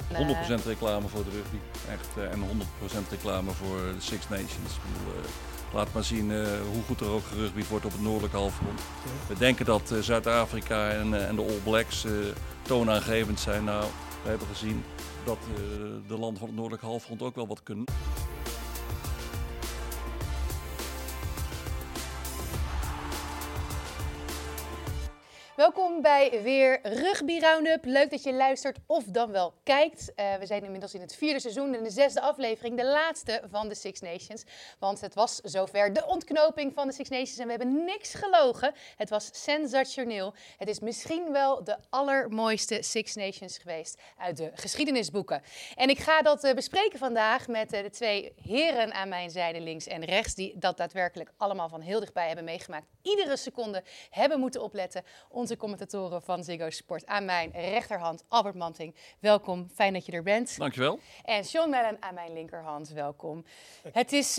100% reclame voor de rugby. Echt, en 100% reclame voor de Six Nations. Ik bedoel, laat maar zien hoe goed er ook gerugbied wordt op het noordelijke halfrond. We denken dat Zuid-Afrika en de All Blacks toonaangevend zijn. Nou, we hebben gezien dat de landen van het noordelijke halfrond ook wel wat kunnen. Welkom bij weer Rugby Roundup. Leuk dat je luistert of dan wel kijkt. We zijn inmiddels in het 4e seizoen en de 6e aflevering, de laatste van de Six Nations. Want het was zover de ontknoping van de Six Nations en we hebben niks gelogen. Het was sensationeel. Het is misschien wel de allermooiste Six Nations geweest uit de geschiedenisboeken. En ik ga dat bespreken vandaag met de twee heren aan mijn zijde links en rechts, die dat daadwerkelijk allemaal van heel dichtbij hebben meegemaakt. Iedere seconde hebben moeten opletten. Onze commentatoren van Ziggo Sport. Aan mijn rechterhand Albert Manting. Welkom, fijn dat je er bent. Dankjewel. En Sean Mellon aan mijn linkerhand. Welkom. Het is,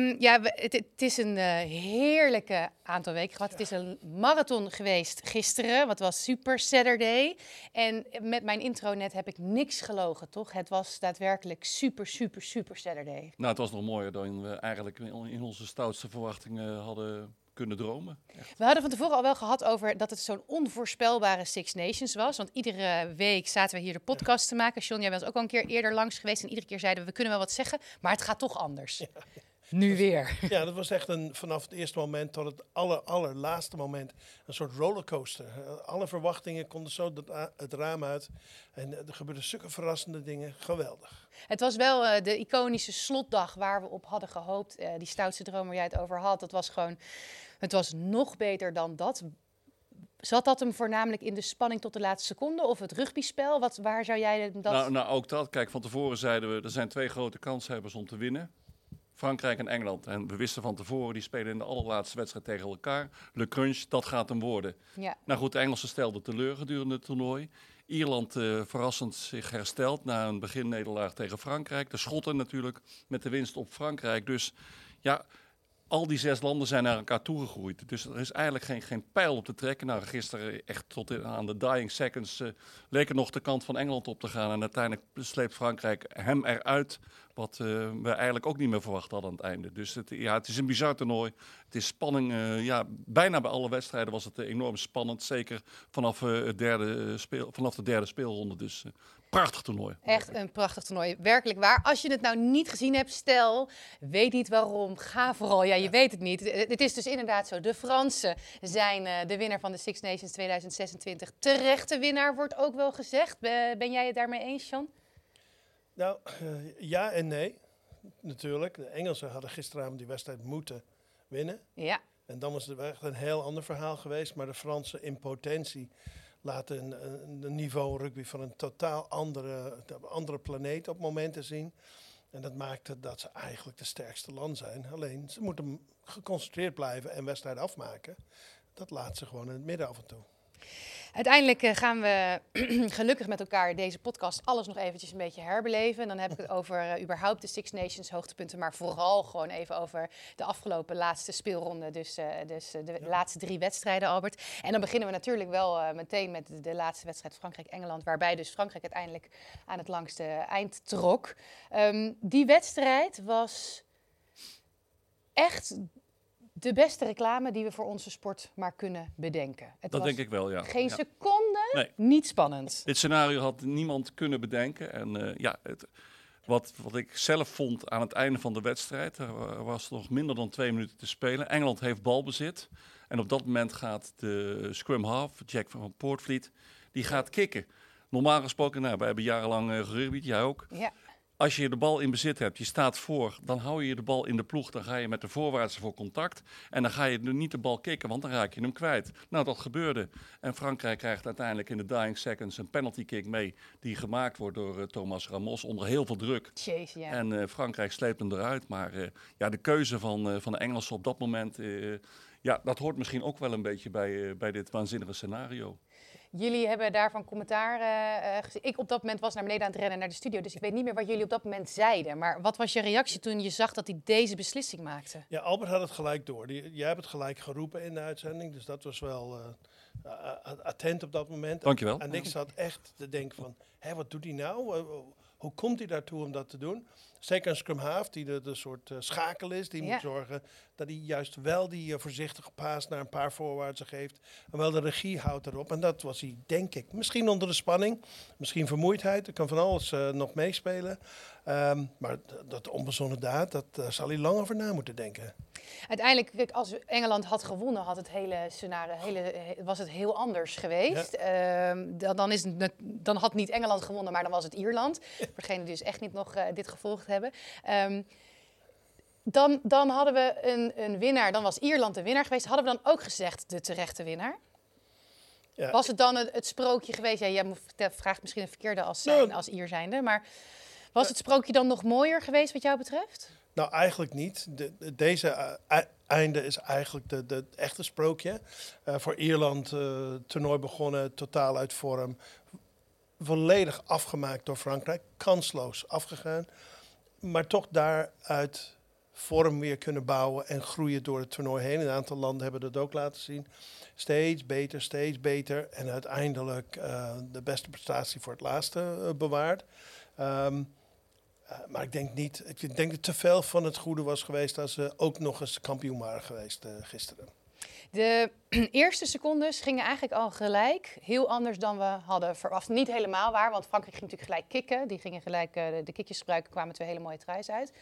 het is een heerlijke aantal weken gehad. Het is een marathon geweest gisteren. Wat was Super Saturday. En met mijn intro net heb ik niks gelogen, toch? Het was daadwerkelijk super Saturday. Nou, het was nog mooier dan we eigenlijk in onze stoutste verwachtingen hadden kunnen dromen. Echt. We hadden van tevoren al wel gehad over dat het zo'n onvoorspelbare Six Nations was. Want iedere week zaten we hier de podcast te maken. John, jij bent ook al een keer eerder langs geweest. En iedere keer zeiden we kunnen wel wat zeggen, maar het gaat toch anders. Ja. Nu weer. Ja, dat was echt vanaf het eerste moment tot het allerlaatste moment een soort rollercoaster. Alle verwachtingen konden zo het raam uit. En er gebeurden zulke verrassende dingen. Geweldig. Het was wel de iconische slotdag waar we op hadden gehoopt. Die stoutste droom waar jij het over had. Dat was gewoon, het was nog beter dan dat. Zat dat hem voornamelijk in de spanning tot de laatste seconde of het rugbyspel? Waar zou jij dat... Nou, ook dat. Kijk, van tevoren zeiden we, er zijn 2 grote kanshebbers om te winnen. Frankrijk en Engeland. En we wisten van tevoren, die spelen in de allerlaatste wedstrijd tegen elkaar. Le Crunch, dat gaat hem worden. Ja. Nou goed, de Engelsen stelden teleur gedurende het toernooi. Ierland verrassend zich hersteld na een beginnederlaag tegen Frankrijk. De Schotten natuurlijk met de winst op Frankrijk. Dus ja, al die 6 landen zijn naar elkaar toegegroeid. Dus er is eigenlijk geen pijl op te trekken. Nou, gisteren echt tot aan de dying seconds leek er nog de kant van Engeland op te gaan. En uiteindelijk sleept Frankrijk hem eruit. Wat we eigenlijk ook niet meer verwacht hadden aan het einde. Dus het is een bizar toernooi. Het is spanning. Bijna bij alle wedstrijden was het enorm spannend. Zeker vanaf de derde speelronde. Dus prachtig toernooi. Echt een prachtig toernooi. Werkelijk waar. Als je het nou niet gezien hebt, stel, weet niet waarom, ga vooral. Ja, je weet het niet. Het is dus inderdaad zo. De Fransen zijn de winnaar van de Six Nations 2026. Terechte winnaar wordt ook wel gezegd. Ben jij het daarmee eens, Sean? Nou, ja en nee. Natuurlijk. De Engelsen hadden gisteravond die wedstrijd moeten winnen. Ja. En dan was het echt een heel ander verhaal geweest. Maar de Fransen in potentie laten een niveau rugby van een totaal andere planeet op momenten zien. En dat maakte dat ze eigenlijk de sterkste land zijn. Alleen, ze moeten geconcentreerd blijven en wedstrijden afmaken. Dat laat ze gewoon in het midden af en toe. Uiteindelijk gaan we gelukkig met elkaar deze podcast alles nog eventjes een beetje herbeleven. Dan heb ik het over überhaupt de Six Nations hoogtepunten, maar vooral gewoon even over de afgelopen laatste speelronde. Dus de laatste 3 wedstrijden, Albert. En dan beginnen we natuurlijk wel meteen met de laatste wedstrijd Frankrijk-Engeland, waarbij dus Frankrijk uiteindelijk aan het langste eind trok. Die wedstrijd was echt de beste reclame die we voor onze sport maar kunnen bedenken. Dat denk ik wel, ja. Geen seconde, niet spannend. Dit scenario had niemand kunnen bedenken. En wat ik zelf vond aan het einde van de wedstrijd, er was nog minder dan 2 minuten te spelen. Engeland heeft balbezit. En op dat moment gaat de scrum half, Jack van Poortvliet, die gaat kicken. Normaal gesproken, wij hebben jarenlang gerugbied, jij ook. Ja. Als je de bal in bezit hebt, je staat voor, dan hou je de bal in de ploeg. Dan ga je met de voorwaartse voor contact. En dan ga je niet de bal kicken, want dan raak je hem kwijt. Nou, dat gebeurde. En Frankrijk krijgt uiteindelijk in de dying seconds een penalty kick mee. Die gemaakt wordt door Thomas Ramos onder heel veel druk. Jeez, ja. En Frankrijk sleept hem eruit. Maar de keuze van de Engelsen op dat moment, dat hoort misschien ook wel een beetje bij dit waanzinnige scenario. Jullie hebben daarvan commentaar gezien. Ik op dat moment was naar beneden aan het rennen naar de studio. Dus ik weet niet meer wat jullie op dat moment zeiden. Maar wat was je reactie toen je zag dat hij deze beslissing maakte? Ja, Albert had het gelijk door. Jij hebt het gelijk geroepen in de uitzending. Dus dat was wel attent op dat moment. Dankjewel. En ik zat echt te denken van, wat doet hij nou? Hoe komt hij daartoe om dat te doen? Zeker een scrum half die de soort schakel is. Die moet zorgen dat hij juist wel die voorzichtige paas naar een paar voorwaartsen geeft. En wel de regie houdt erop. En dat was hij, denk ik. Misschien onder de spanning. Misschien vermoeidheid. Er kan van alles nog meespelen. Maar dat onbezonnen daad, daar zal hij lang over na moeten denken. Uiteindelijk, kijk, als Engeland had gewonnen, had het hele scenario, was het heel anders geweest. Ja. Dan had niet Engeland gewonnen, maar dan was het Ierland. Voor degenen die dus echt niet nog dit gevolgd hebben. Dan hadden we een winnaar, dan was Ierland de winnaar geweest. Hadden we dan ook gezegd de terechte winnaar? Ja. Was het dan het sprookje geweest? Ja, jij vraagt misschien een verkeerde als Ier zijnde, maar was het sprookje dan nog mooier geweest wat jou betreft? Nou, eigenlijk niet. Deze einde is eigenlijk de echte sprookje. Voor Ierland toernooi begonnen, totaal uit vorm. Volledig afgemaakt door Frankrijk. Kansloos afgegaan. Maar toch daaruit vorm weer kunnen bouwen en groeien door het toernooi heen. Een aantal landen hebben dat ook laten zien. Steeds beter. En uiteindelijk de beste prestatie voor het laatste bewaard. Maar ik denk dat te veel van het goede was geweest als ze ook nog eens kampioen waren geweest gisteren. De eerste secondes gingen eigenlijk al gelijk heel anders dan we hadden verwacht. Niet helemaal waar, want Frankrijk ging natuurlijk gelijk kicken. Die gingen gelijk de kickjes gebruiken, kwamen 2 hele mooie tries uit.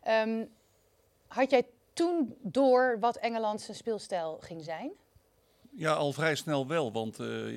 Had jij toen door wat Engeland zijn speelstijl ging zijn? Ja, al vrij snel wel, want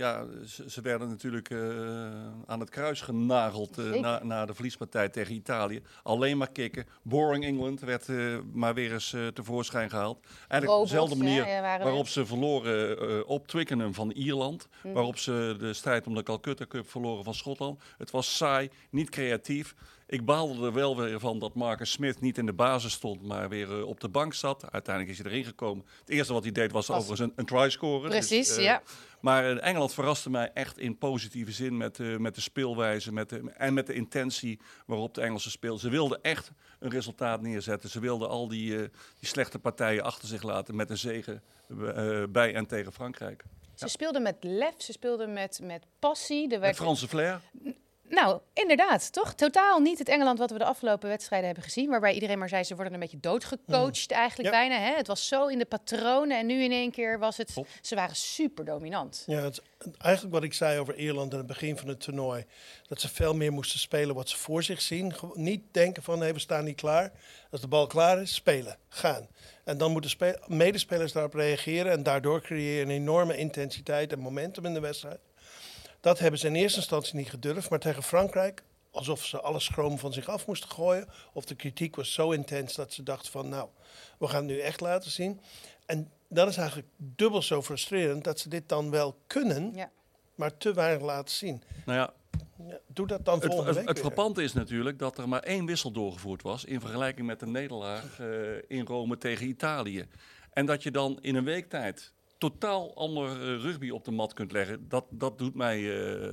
ze werden natuurlijk aan het kruis genageld na de verliespartij tegen Italië. Alleen maar kicken. Boring England werd maar weer eens tevoorschijn gehaald. Eigenlijk op dezelfde manier waarop ze verloren op Twickenham van Ierland. Waarop ze de strijd om de Calcutta Cup verloren van Schotland. Het was saai, niet creatief. Ik baalde er wel weer van dat Marcus Smith niet in de basis stond, maar weer op de bank zat. Uiteindelijk is hij erin gekomen. Het eerste wat hij deed was overigens een try scoren. Precies, dus, ja. Maar Engeland verraste mij echt in positieve zin met de speelwijze en met de intentie waarop de Engelsen speelden. Ze wilden echt een resultaat neerzetten. Ze wilden al die slechte partijen achter zich laten met een zege bij en tegen Frankrijk. Ze speelden met lef, ze speelden met passie. Met Franse flair. Nou, inderdaad, toch? Totaal niet het Engeland wat we de afgelopen wedstrijden hebben gezien. Waarbij iedereen maar zei, ze worden een beetje doodgecoacht eigenlijk bijna. Hè? Het was zo in de patronen en nu in één keer was het... Ze waren super dominant. Ja, het is eigenlijk wat ik zei over Ierland aan het begin van het toernooi. Dat ze veel meer moesten spelen wat ze voor zich zien. Niet denken van, we staan niet klaar. Als de bal klaar is, spelen, gaan. En dan moeten medespelers daarop reageren. En daardoor creëren een enorme intensiteit en momentum in de wedstrijd. Dat hebben ze in eerste instantie niet gedurfd, maar tegen Frankrijk, alsof ze alle schroom van zich af moesten gooien. Of de kritiek was zo intens dat ze dachten van, we gaan het nu echt laten zien. En dat is eigenlijk dubbel zo frustrerend dat ze dit dan wel kunnen, maar te weinig laten zien. Nou ja, doe dat dan volgende week. Het frappante is natuurlijk dat er maar 1 wissel doorgevoerd was in vergelijking met de nederlaag in Rome tegen Italië. En dat je dan in een week tijd totaal ander rugby op de mat kunt leggen. Dat doet mij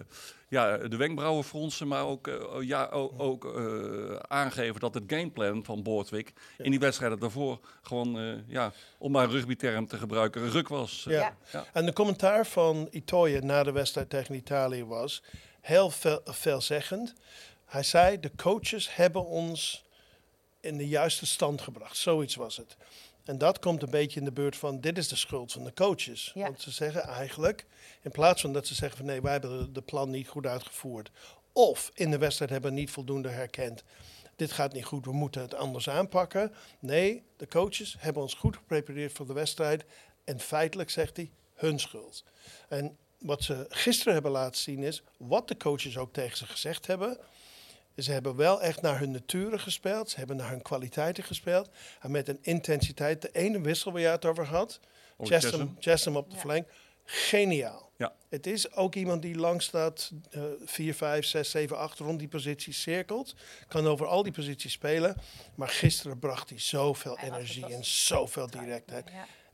de wenkbrauwen fronsen, maar ook aangeven dat het gameplan van Borthwick in die wedstrijden daarvoor gewoon, om maar een rugbyterm te gebruiken, een ruk was. Ja. En de commentaar van Itoje na de wedstrijd tegen Italië was heel veelzeggend. Hij zei, de coaches hebben ons in de juiste stand gebracht. Zoiets was het. En dat komt een beetje in de beurt van, dit is de schuld van de coaches. Ja. Want ze zeggen eigenlijk, in plaats van dat ze zeggen van nee, wij hebben de plan niet goed uitgevoerd. Of in de wedstrijd hebben we niet voldoende herkend. Dit gaat niet goed, we moeten het anders aanpakken. Nee, de coaches hebben ons goed geprepareerd voor de wedstrijd. En feitelijk, zegt hij, hun schuld. En wat ze gisteren hebben laten zien is, wat de coaches ook tegen ze gezegd hebben. Ze hebben wel echt naar hun nature gespeeld. Ze hebben naar hun kwaliteiten gespeeld. En met een intensiteit. De ene wissel waar je het over had. Chessum op de flank. Geniaal. Ja. Het is ook iemand die lang staat. 4, 5, 6, 7, 8 rond die posities cirkelt. Kan over al die posities spelen. Maar gisteren bracht hij zoveel energie en zoveel directheid. Ja.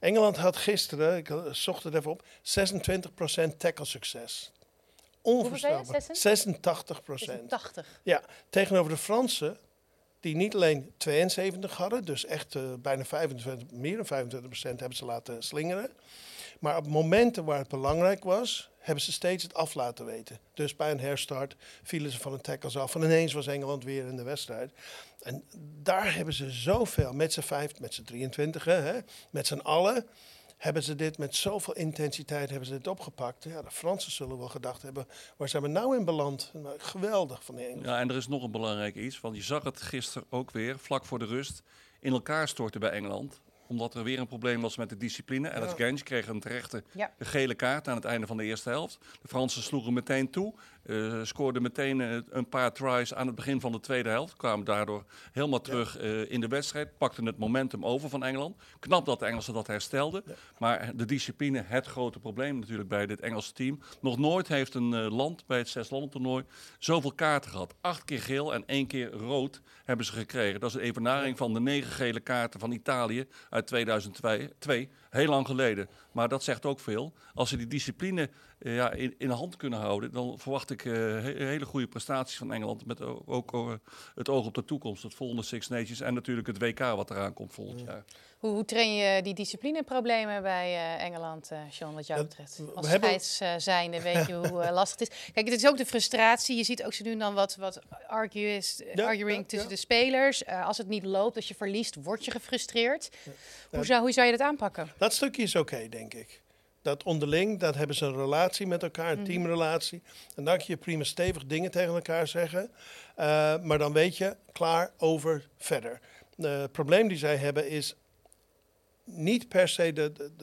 Engeland had gisteren, ik zocht het even op, 26% tackle succes. Onvoorstelbaar. 86%. 80. Ja, tegenover de Fransen, die niet alleen 72 hadden, dus echt bijna 25, meer dan 25% hebben ze laten slingeren. Maar op momenten waar het belangrijk was, hebben ze steeds het af laten weten. Dus bij een herstart vielen ze van de tackles af. En ineens was Engeland weer in de wedstrijd. En daar hebben ze zoveel, met z'n 5, met z'n 23, met z'n allen, hebben ze dit met zoveel intensiteit hebben ze dit opgepakt. Ja, de Fransen zullen wel gedacht hebben, waar zijn we nou in beland? Nou, geweldig van de Engelsen. Ja, en er is nog een belangrijk iets, want je zag het gisteren ook weer, vlak voor de rust, in elkaar storten bij Engeland. Omdat er weer een probleem was met de discipline. Ellis Genge kreeg een terechte gele kaart aan het einde van de eerste helft. De Fransen sloegen meteen toe. Scoorden meteen een paar tries aan het begin van de tweede helft. Kwamen daardoor helemaal terug in de wedstrijd. Pakten het momentum over van Engeland. Knap dat de Engelsen dat herstelden. Ja. Maar de discipline, het grote probleem natuurlijk bij dit Engelse team. Nog nooit heeft een land bij het 6-landen-toernooi zoveel kaarten gehad. 8 keer geel en 1 keer rood hebben ze gekregen. Dat is een evenaring van de 9 gele kaarten van Italië uit 2002. Heel lang geleden. Maar dat zegt ook veel. Als ze die discipline in de hand kunnen houden, dan verwacht ik hele goede prestaties van Engeland. Met ook het oog op de toekomst. Het volgende Six Nations en natuurlijk het WK wat eraan komt volgend jaar. Hoe train je die disciplineproblemen bij Engeland, Sean, wat jou betreft? Als scheids zijnde weet je hoe lastig het is. Kijk, het is ook de frustratie. Je ziet ook zo nu dan wat arguing tussen de spelers. Als het niet loopt, als je verliest, word je gefrustreerd. Ja. Hoe zou je dat aanpakken? Dat stukje is oké, denk ik. Dat onderling, dat hebben ze een relatie met elkaar, een teamrelatie. En dan kun je prima stevig dingen tegen elkaar zeggen. Maar dan weet je, klaar, over, verder. Het probleem die zij hebben is niet per se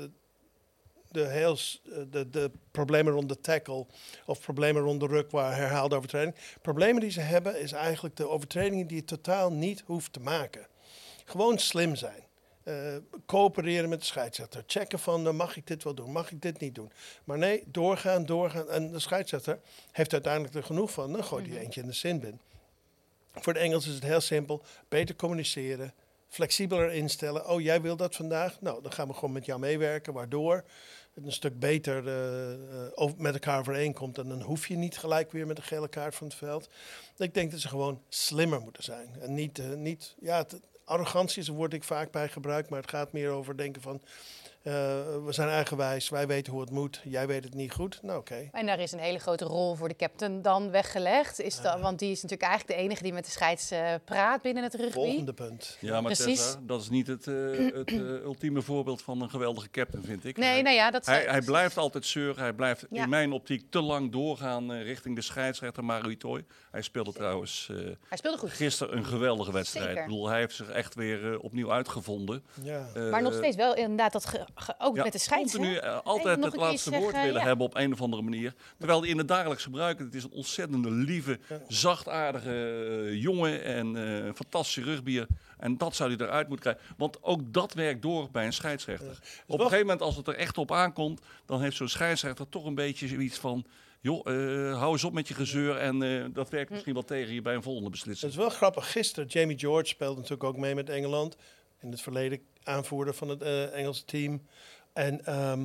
de problemen rond de tackle of problemen rond de ruk waar herhaalde overtreding. Problemen die ze hebben is eigenlijk de overtredingen die je totaal niet hoeft te maken. Gewoon slim zijn. Coöpereren met de scheidsrechter. Checken van, mag ik dit wel doen? Mag ik dit niet doen? Maar nee, doorgaan. En de scheidsrechter heeft uiteindelijk er genoeg van. Dan gooit hij eentje in de sinbin. Voor de Engels is het heel simpel. Beter communiceren. Flexibeler instellen. Oh, jij wil dat vandaag? Nou, dan gaan we gewoon met jou meewerken. Waardoor het een stuk beter met elkaar overeenkomt. En dan hoef je niet gelijk weer met een gele kaart van het veld. Ik denk dat ze gewoon slimmer moeten zijn. En niet arrogantie is een woord ik vaak bij gebruik, maar het gaat meer over denken van we zijn eigenwijs, wij weten hoe het moet, jij weet het niet goed. Nou, oké. En daar is een hele grote rol voor de captain dan weggelegd. Want die is natuurlijk eigenlijk de enige die met de scheids praat binnen het rugby. Volgende punt. Ja, maar Tessa, dat is niet het ultieme voorbeeld van een geweldige captain, vind ik. Nee, hij blijft altijd zeuren, hij blijft in mijn optiek te lang doorgaan richting de scheidsrechter Mario Itoje. Hij speelde trouwens goed. Gisteren een geweldige wedstrijd. Zeker. Ik bedoel, hij heeft zich echt weer opnieuw uitgevonden. Ja. Maar nog steeds wel inderdaad dat ook met de scheids. Continu altijd het laatste woord willen hebben op een of andere manier. Terwijl hij in het dagelijks gebruik, het is een ontzettende lieve, zachtaardige jongen en fantastische rugbier. En dat zou hij eruit moeten krijgen. Want ook dat werkt door bij een scheidsrechter. Op een gegeven moment, als het er echt op aankomt, dan heeft zo'n scheidsrechter toch een beetje zoiets van, joh, hou eens op met je gezeur en dat werkt misschien wel tegen je bij een volgende beslissing. Het is wel grappig. Gisteren, Jamie George speelde natuurlijk ook mee met Engeland. In het verleden aanvoerder van het Engelse team. En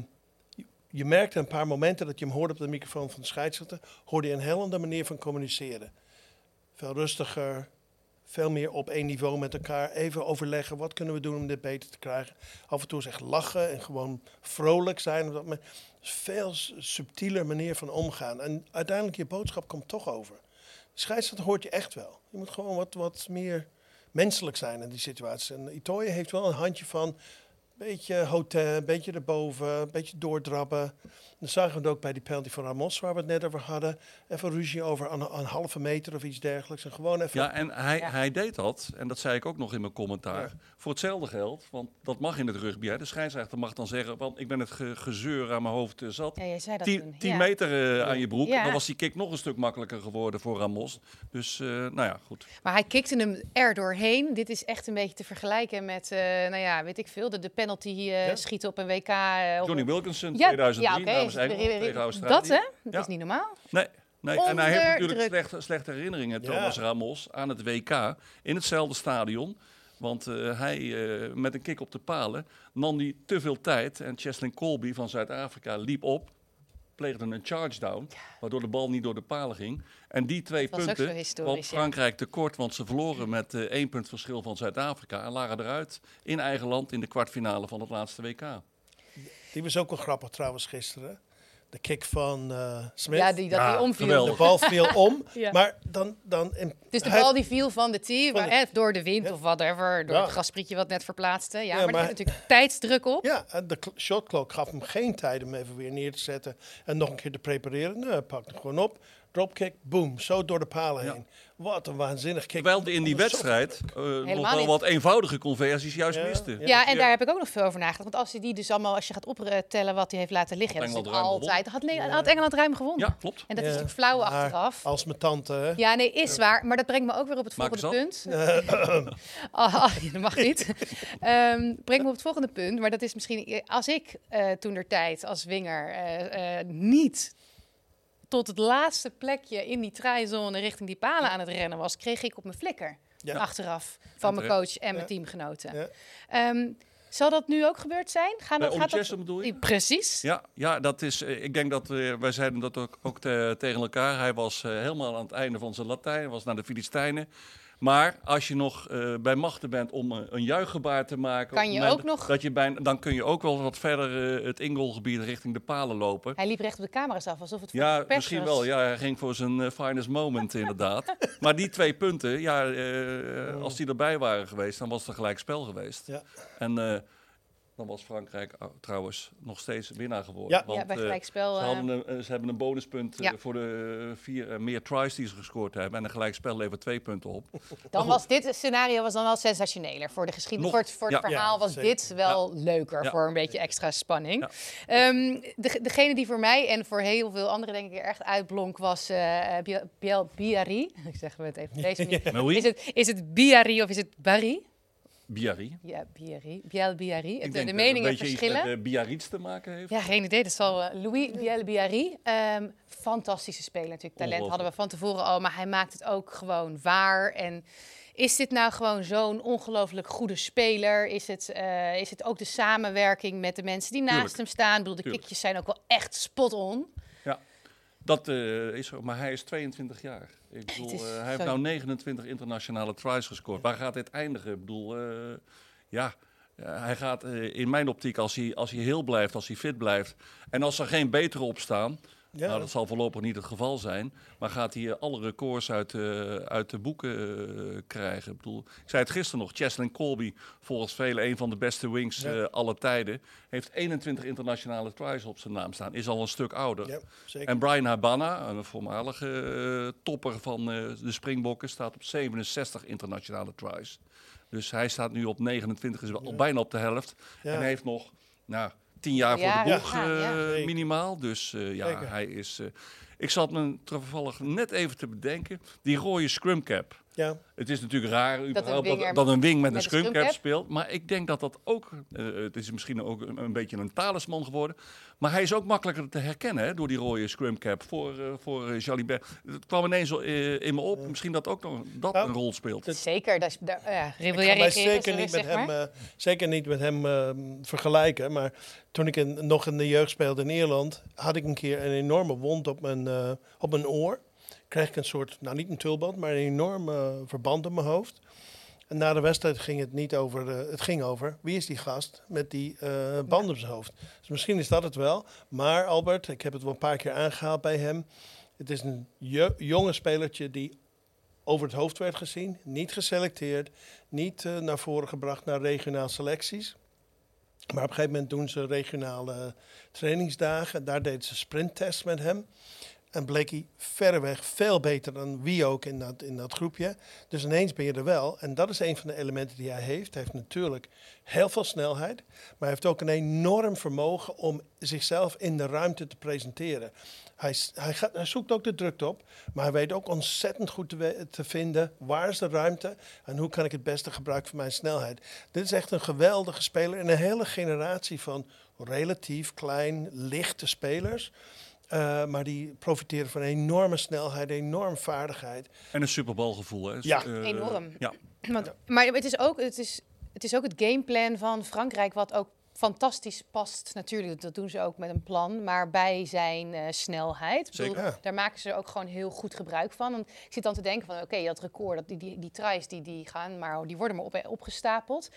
je merkte een paar momenten dat je hem hoorde op de microfoon van de scheidsrechter, hoorde je een heel andere manier van communiceren. Veel rustiger, veel meer op één niveau met elkaar. Even overleggen, wat kunnen we doen om dit beter te krijgen. Af en toe is echt lachen en gewoon vrolijk zijn. Een veel subtieler manier van omgaan. En uiteindelijk je boodschap komt toch over. De scheidsrechter hoort je echt wel. Je moet gewoon wat meer menselijk zijn in die situatie. En Itoje heeft wel een handje van beetje hotel, een beetje erboven, een beetje doordrabben. Dan zagen we het ook bij die penalty van Ramos, waar we het net over hadden. Even ruzie over een halve meter of iets dergelijks. En gewoon even... Ja, en hij deed dat, en dat zei ik ook nog in mijn commentaar, voor hetzelfde geld. Want dat mag in het rugby. Hè. De scheidsrechter mag dan zeggen, want ik ben het gezeur aan mijn hoofd zat. Ja, jij zei dat 10 meter aan je broek. Dan was die kick nog een stuk makkelijker geworden voor Ramos. Dus, nou ja, goed. Maar hij kikte hem er doorheen. Dit is echt een beetje te vergelijken met, weet ik veel, de penalty schieten op een WK. Johnny Wilkinson, 2003, namens Engeland tegen Australië. Dat, hè? Dat is niet normaal. Nee. En hij heeft natuurlijk slechte herinneringen, Thomas Ramos, aan het WK in hetzelfde stadion. Want hij, met een kick op de palen, nam hij te veel tijd. En Cheslin Colby van Zuid-Afrika liep op, pleegde een charge down, waardoor de bal niet door de palen ging. En die 2 Dat was ook zo punten historisch, kwam Frankrijk tekort, want ze verloren met 1 punt verschil van Zuid-Afrika. En lagen eruit in eigen land in de kwartfinale van het laatste WK. Die was ook wel grappig trouwens gisteren. De kick van Smith. Ja, die omviel. geweldig. De bal viel om, Ja. maar Dus de bal die viel van de tee, door de wind Ja. of whatever, door Ja. het grasprietje wat net verplaatste. Ja, Ja, maar er maar- zit natuurlijk tijdsdruk op. Ja, en de shot clock gaf hem geen tijd om even weer neer te zetten en nog een keer te prepareren. Nee, hij pakte hem gewoon op, dropkick, boom, zo door de palen Ja. heen. Wat een waanzinnig kick. Terwijl in die Dat was zo wedstrijd nog wel niet. wat eenvoudige conversies juist Ja. miste. Ja, en daar heb ik ook nog veel over nagedacht. Want als je die dus allemaal, als je gaat optellen wat hij heeft laten liggen, Had ja, dat is Engeland altijd. Had Engeland ruim gewonnen. Ja, klopt. En dat is Ja, natuurlijk flauw maar achteraf. Als mijn tante, hè? Ja, nee, is waar. Maar dat brengt me ook weer op het Maak volgende eens punt. Dat mag niet. Brengt me op het volgende punt. Maar dat is misschien, als ik toentertijd als winger niet tot het laatste plekje in die trijzone richting die palen aan het rennen was, kreeg ik op mijn flikker. Ja. Achteraf van mijn terecht. coach en mijn Ja. teamgenoten. Ja. Zal dat nu ook gebeurd zijn? Bij Olympiassen bedoel je? Precies. Ja, dat is. Ik denk dat wij zeiden dat ook tegen elkaar. Hij was helemaal aan het einde van zijn Latijn, was naar de Filistijnen. Maar als je nog bij machten bent om een juichgebaar te maken, Kan op je het moment ook nog- dat je dan kun je ook wel wat verder het ingoalgebied richting de palen lopen. Hij liep recht op de camera's af, alsof het voor Ja, de pers misschien was. wel. Ja, hij ging voor zijn finest moment inderdaad. Maar die 2 punten, ja, als die erbij waren geweest, dan was het een gelijk spel geweest. Ja. En dan was Frankrijk trouwens nog steeds winnaar geworden. Ja. Want, Ja, bij gelijkspel. ze hebben een bonuspunt Ja. voor de 4 meer tries die ze gescoord hebben. En een gelijkspel levert 2 punten op. Dan was dit scenario was dan wel sensationeler. Voor de geschiedenis, Nog- voor het ja. verhaal Ja, was zeker. dit wel leuker Ja. voor een beetje extra spanning. Ja. Degene die voor mij en voor heel veel anderen denk ik er echt uitblonk was Biel Biarri. Ik zeg het even op deze manier. Maar wie? Is het Biarri of is het Barry? Biarri. Ja, Biarri. Biel Biarri. Ik De denk dat meningen het een beetje verschillen. iets met Biarritz te maken heeft. Ja, geen idee. Dat zal Louis Biel Biarri. Fantastische speler natuurlijk. Talent Ongelooflijk. hadden we van tevoren al. Maar hij maakt het ook gewoon waar. En is dit nou gewoon zo'n ongelooflijk goede speler? Is het ook de samenwerking met de mensen die naast Tuurlijk. hem staan? Ik bedoel, de Tuurlijk. kickjes zijn ook wel echt spot on. Ja, dat is zo. Maar hij is 22 jaar. Ik bedoel, is hij heeft zo- nou 29 internationale tries gescoord. Waar gaat dit eindigen? Ik bedoel, hij gaat in mijn optiek, als hij heel blijft, als hij fit blijft. En als er geen betere op staan, Ja. nou, dat zal voorlopig niet het geval zijn. Maar gaat hij alle records uit de boeken krijgen. Ik bedoel, ik zei het gisteren nog, Cheslin Colby, volgens velen een van de beste wings Ja. aller tijden, heeft 21 internationale tries op zijn naam staan. Is al een stuk ouder. Ja, zeker. En Brian Habana, een voormalige topper van de Springbokken, staat op 67 internationale tries. Dus hij staat nu op 29, is al bijna op de helft. Ja. En hij heeft nog 10 jaar voor Ja, de boeg Zeker. minimaal. Dus Zeker. hij is... ik zat me toevallig net even te bedenken, die rode scrumcap. Ja. Het is natuurlijk raar überhaupt winger dat een wing met een een scrumcap scrumcap. speelt. Maar ik denk dat dat ook... het is misschien ook een beetje een talisman geworden. Maar hij is ook makkelijker te herkennen, hè, door die rode scrumcap voor Jalibert. Het kwam ineens in me op. Misschien dat ook nog Nou, een rol speelt. Zeker. Wil Ik jij ga mij reageren? zeker niet met hem vergelijken. Maar toen ik nog in de jeugd speelde in Ierland, had ik een keer een enorme wond op mijn oor. Kreeg ik een soort, nou niet een tulband, maar een enorm verband op mijn hoofd. En na de wedstrijd ging het niet over, het ging over wie is die gast met die band op zijn hoofd. Dus misschien is dat het wel. Maar Albert, ik heb het wel een paar keer aangehaald bij hem. Het is een jonge spelertje die over het hoofd werd gezien, niet geselecteerd, niet naar voren gebracht naar regionale selecties. Maar op een gegeven moment doen ze regionale trainingsdagen. Daar deden ze sprinttests met hem. En bleek hij verreweg veel beter dan wie ook in dat groepje. Dus ineens ben je er wel. En dat is een van de elementen die hij heeft. Hij heeft natuurlijk heel veel snelheid. Maar hij heeft ook een enorm vermogen om zichzelf in de ruimte te presenteren. Hij zoekt ook de drukte op. Maar hij weet ook ontzettend goed te vinden. Waar is de ruimte? En hoe kan ik het beste gebruiken van mijn snelheid? Dit is echt een geweldige speler. In een hele generatie van relatief klein, lichte spelers. Maar die profiteren van enorme snelheid, enorm vaardigheid. En een superbalgevoel, hè? Ja. Enorm. Ja. Maar het is ook het gameplan van Frankrijk wat ook fantastisch past. Natuurlijk, dat doen ze ook met een plan, maar bij zijn snelheid. Ik bedoel, Zeker. daar maken ze ook gewoon heel goed gebruik van. Want ik zit dan te denken van, oké, dat record, die tries die gaan, maar die worden maar opgestapeld.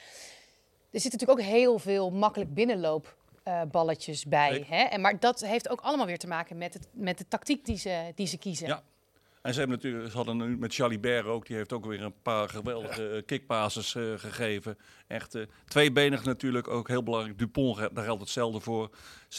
Er zitten natuurlijk ook heel veel makkelijk binnenloopballetjes bij. Hè? Maar dat heeft ook allemaal weer te maken met de tactiek die ze kiezen. Ja. En ze hadden nu met Jalibert ook, die heeft ook weer een paar geweldige kickpasses gegeven. Echt tweebenig natuurlijk, ook heel belangrijk. Dupont, daar geldt hetzelfde voor.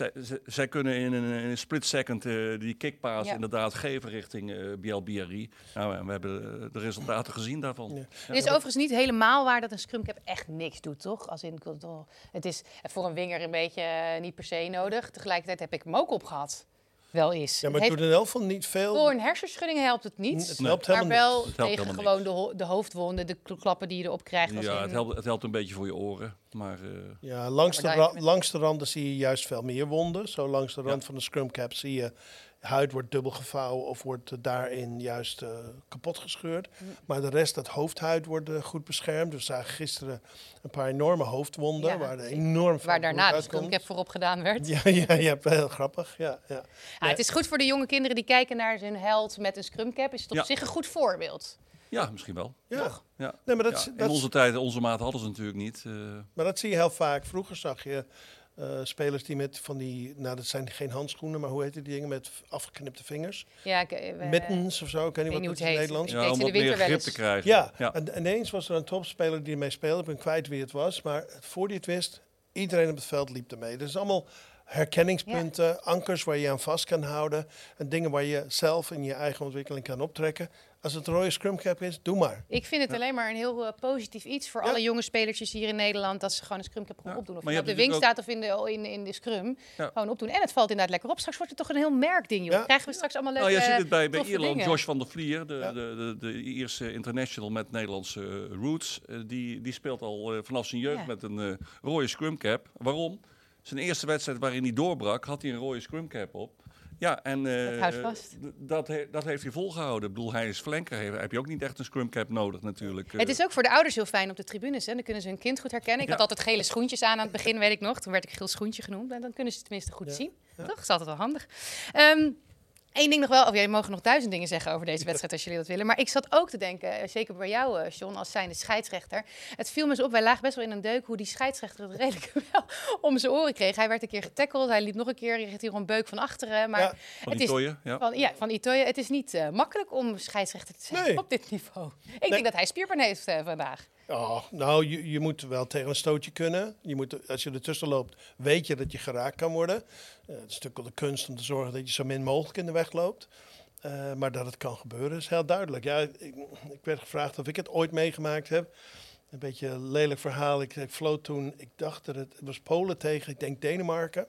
Zij kunnen in een split second die kickpass inderdaad geven richting Bielbiari. Nou, en we hebben de resultaten gezien daarvan. Ja. Het is overigens niet helemaal waar dat een scrumcap echt niks doet, toch? Als in, het is voor een winger een beetje niet per se nodig. Tegelijkertijd heb ik hem ook opgehad. Wel is. Ja, maar het doet in elk geval niet veel. Voor een hersenschudding helpt het niet. Het helpt maar helemaal wel Het helpt tegen helemaal gewoon de hoofdwonden, de klappen die je erop krijgt. Als Ja, in- het helpt een beetje voor je oren. Maar Ja, Maar langs de randen zie je juist veel meer wonden. Zo langs de rand van de scrumcap zie je huid wordt dubbel gevouwen of wordt daarin juist kapot gescheurd. Maar de rest, dat hoofdhuid wordt goed beschermd. We zagen gisteren een paar enorme hoofdwonden Ja, waar er enorm veel waar daarna bloed de uitkomt. scrumcap voorop gedaan werd. Ja, heel grappig. Ja. Ja, het is goed voor de jonge kinderen die kijken naar zijn held met een scrumcap. Is het op zich een goed voorbeeld. ja, misschien wel. Ja. Ja. Nee, maar In onze tijd, onze maat hadden ze natuurlijk niet. Maar dat zie je heel vaak. Vroeger zag je spelers die met van die, nou dat zijn geen handschoenen, maar hoe heet die dingen met afgeknipte vingers? Ja, Mittens of zo, ik weet niet wat hoe het het is in heet. Nederlands. Ik Ja, deed om ze in wat de meer winter wel grip eens. te krijgen. Ja, en ineens was er een topspeler die ermee speelde. Ik ben kwijt wie het was, maar voor die het wist, iedereen op het veld liep ermee. Dus allemaal herkenningspunten, ankers waar je aan vast kan houden en dingen waar je zelf in je eigen ontwikkeling kan optrekken. Als het een rode scrumcap is, doe maar. Ik vind het alleen maar een heel positief iets voor alle jonge spelertjes hier in Nederland, dat ze gewoon een scrumcap gewoon opdoen. Of Maar je je op de hebt wing natuurlijk staat of in de scrum, Ja. gewoon opdoen. En het valt inderdaad lekker op. Straks wordt het toch een heel merkding, joh. Ja. Krijgen we straks allemaal leuke, Nou, je ziet het bij toffe Ierland. dingen. Josh van der Vlier, Ja. de Ierse international met Nederlandse roots. Die speelt al vanaf zijn jeugd Ja. met een rode scrumcap. Waarom? Zijn eerste wedstrijd waarin hij doorbrak, had hij een rode scrumcap op. Ja, en Dat houdt vast. dat heeft hij volgehouden. Ik bedoel, hij is flanker. Heb je ook niet echt een scrumcap nodig natuurlijk. Het is ook voor de ouders heel fijn op de tribunes. Hè? Dan kunnen ze hun kind goed herkennen. Ik Ja. had altijd gele schoentjes aan het begin, weet ik nog. Toen werd ik geel schoentje genoemd. En dan kunnen ze het tenminste goed zien. Toch? Dat is altijd wel handig. Eén ding nog wel. Of jij mogen nog 1000 dingen zeggen over deze wedstrijd als jullie dat willen. Maar ik zat ook te denken, zeker bij jou, John, als zijnde scheidsrechter. Het viel me eens op, wij lagen best wel in een deuk hoe die scheidsrechter het redelijk wel om zijn oren kreeg. Hij werd een keer getackled, hij liep nog een keer, hij kreeg hier een beuk van achteren. Maar Ja, Van het die is tooien, ja. van Itoje. Het is niet makkelijk om scheidsrechter te zijn Nee. op dit niveau. Ik denk dat hij spierpijn heeft vandaag. Oh, nou, je moet wel tegen een stootje kunnen. Je moet, als je ertussen loopt, weet je dat je geraakt kan worden. Het is natuurlijk wel de kunst om te zorgen dat je zo min mogelijk in de weg loopt. Maar dat het kan gebeuren is heel duidelijk. Ja, ik werd gevraagd of ik het ooit meegemaakt heb. Een beetje een lelijk verhaal. Ik floot toen, ik dacht dat het was Polen tegen, ik denk Denemarken.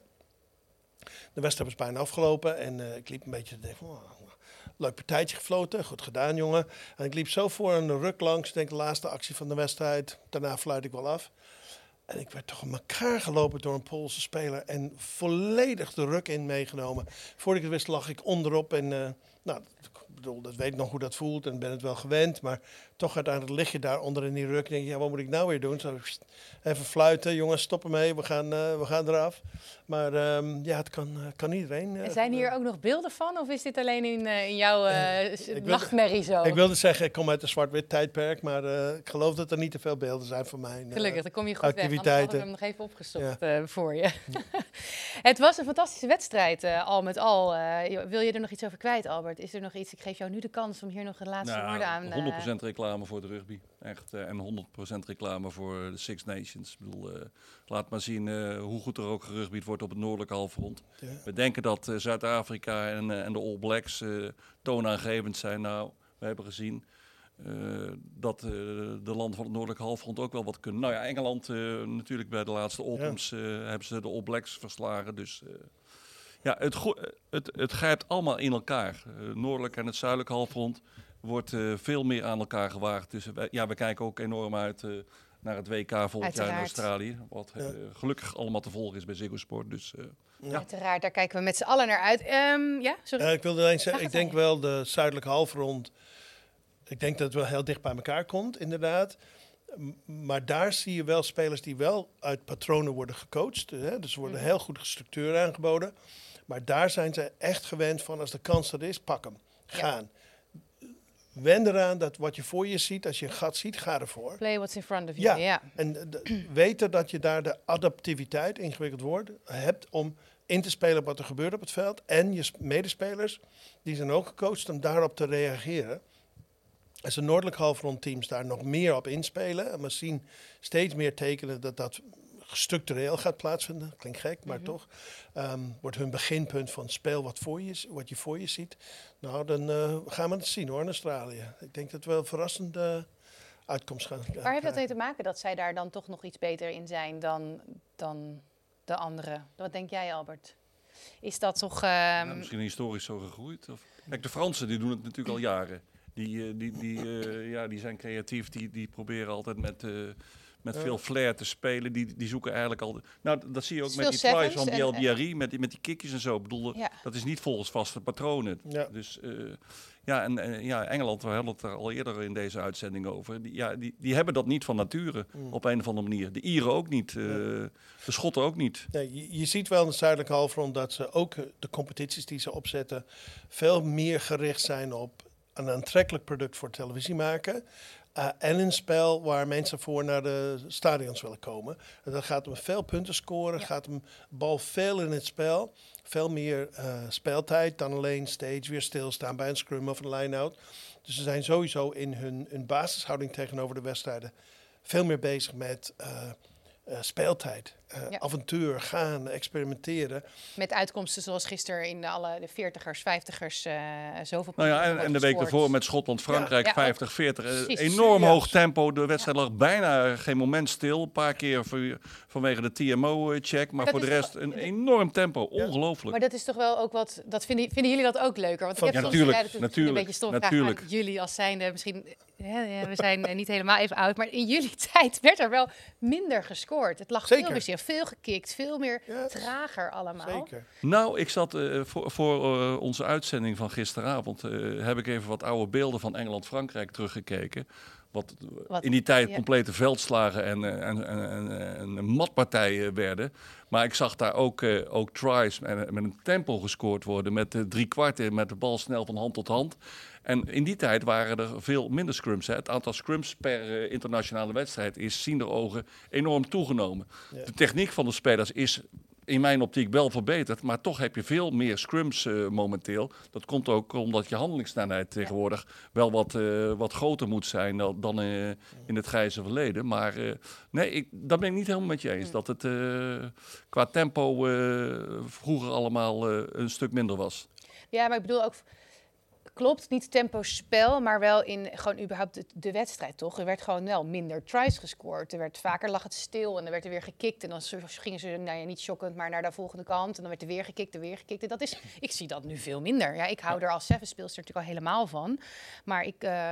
De wedstrijd was bijna afgelopen en ik liep een beetje te denken, leuk partijtje gefloten, goed gedaan jongen. En ik liep zo voor een ruk langs, ik denk de laatste actie van de wedstrijd. Daarna fluit ik wel af. En ik werd toch in elkaar gelopen door een Poolse speler en volledig de ruk in meegenomen. Voordat ik het wist lag ik onderop en nou, ik bedoel, dat weet ik nog hoe dat voelt en ben het wel gewend. Maar toch uiteindelijk lig je daar onder in die ruk en denk je, ja, wat moet ik nou weer doen? Zo, even fluiten, jongens, stop ermee, we gaan eraf. Maar ja, het kan iedereen. En zijn hier ook nog beelden van? Of is dit alleen in jouw wilde- nachtmerrie zo? Ik wilde zeggen, ik kom uit een zwart-wit tijdperk, maar ik geloof dat er niet te veel beelden zijn van mij. Gelukkig, dan kom je goed weg. Anders activiteiten. hadden we hem nog even opgezocht voor je. Het was een fantastische wedstrijd, al met al. Wil je er nog iets over kwijt, Albert? Is er nog iets? Ik geef jou nu de kans om hier nog een laatste woorden aan... 100% reclame voor de rugby. Echt. En 100% reclame voor de Six Nations. Ik bedoel, laat maar zien hoe goed er ook gerugbied wordt op het noordelijke halfrond. Ja. We denken dat Zuid-Afrika en de All Blacks toonaangevend zijn. Nou, we hebben gezien dat de landen van het noordelijke halfrond ook wel wat kunnen. Nou ja, Engeland natuurlijk bij de laatste Autumns hebben ze de All Blacks verslagen. Dus ja, het grijpt allemaal in elkaar. Het noordelijk en het zuidelijk halfrond wordt veel meer aan elkaar gewaagd. Dus we kijken ook enorm uit naar het WK volgend jaar in Uiteraard. Australië. Wat gelukkig allemaal te volgen is bij Ziggo Sport. Dus Ja. Uiteraard, daar kijken we met z'n allen naar uit. Ja, sorry. Ik wilde alleen zeggen, Zeg ik het denk wel de zuidelijke halfrond. Ik denk dat het wel heel dicht bij elkaar komt, inderdaad. Maar daar zie je wel spelers die wel uit patronen worden gecoacht. Hè? Dus er worden heel goed structuur aangeboden. Maar daar zijn ze echt gewend van, als de kans er is, pak hem. Gaan. Wen eraan dat wat je voor je ziet, als je een gat ziet, ga ervoor. Play what's in front of you. Ja. En weten dat je daar de adaptiviteit, ingewikkeld woord, hebt om in te spelen op wat er gebeurt op het veld. En je medespelers, die zijn ook gecoacht om daarop te reageren. Als de noordelijk halfrond teams daar nog meer op inspelen, en we zien steeds meer tekenen dat dat structureel gaat plaatsvinden, klinkt gek, maar toch, wordt hun beginpunt van speel wat je voor je ziet. Nou, dan gaan we het zien hoor, in Australië. Ik denk dat het wel een verrassende uitkomst gaan krijgen. Waar heeft dat mee te maken dat zij daar dan toch nog iets beter in zijn dan de anderen? Wat denk jij, Albert? Is dat toch... Misschien historisch zo gegroeid? Of? Kijk, de Fransen die doen het natuurlijk al jaren. Die zijn creatief, die proberen altijd met veel flair te spelen. Die zoeken eigenlijk al... Nou, dat zie je ook met die tries van die LBRI, met die kickjes en zo. Ik bedoel, dat is niet volgens vaste patronen. Ja. Dus Engeland, we hadden het er al eerder in deze uitzending over. Die hebben dat niet van nature, op een of andere manier. De Ieren ook niet, de Schotten ook niet. Nee, je ziet wel in de zuidelijke halfrond dat ze ook de competities die ze opzetten veel meer gericht zijn op een aantrekkelijk product voor televisie maken. En een spel waar mensen voor naar de stadions willen komen. En dat gaat om veel punten scoren, gaat om bal veel in het spel. Veel meer speeltijd dan alleen stage weer stilstaan bij een scrum of een line-out. Dus ze zijn sowieso in hun basishouding tegenover de wedstrijden veel meer bezig met speeltijd. Avontuur, gaan, experimenteren. Met uitkomsten zoals gisteren in de 40ers, 50ers, zoveel Nou ja, en de week daarvoor met Schotland-Frankrijk, 50-40. Enorm Ja. hoog tempo. De wedstrijd lag bijna geen moment stil. Een paar keer vanwege de TMO-check. Maar voor de rest een enorm tempo. Ongelooflijk. Maar dat is toch wel ook wat... vinden jullie dat ook leuker? Want ik heb soms natuurlijk. een beetje stomvraag aan jullie als zijnde. Misschien, we zijn niet helemaal even oud. Maar in jullie tijd werd er wel minder gescoord. Het lag veel meer, veel gekikt, veel meer trager allemaal. Zeker. Nou, ik zat voor onze uitzending van gisteravond... heb ik even wat oude beelden van Engeland-Frankrijk teruggekeken. Wat in die tijd complete veldslagen en matpartijen werden. Maar ik zag daar ook tries met een tempo gescoord worden. Met 3/4 met de bal snel van hand tot hand. En in die tijd waren er veel minder scrums. Hè. Het aantal scrums per internationale wedstrijd is ziender ogen enorm toegenomen. Ja. De techniek van de spelers is in mijn optiek wel verbeterd. Maar toch heb je veel meer scrums momenteel. Dat komt ook omdat je handelingssnelheid tegenwoordig wel wat groter moet zijn dan in het grijze verleden. Maar dat ben ik niet helemaal met je eens. Dat het qua tempo vroeger allemaal een stuk minder was. Ja, maar ik bedoel ook... Klopt, niet tempo spel, maar wel in gewoon überhaupt de wedstrijd, toch? Er werd gewoon wel minder tries gescoord. Er werd vaker lag het stil en dan werd er weer gekikt. En dan gingen ze, niet shockend, maar naar de volgende kant. En dan werd er weer gekikt, En dat is, ik zie dat nu veel minder. Ja, ik hou er als Seven-speelster natuurlijk al helemaal van. Maar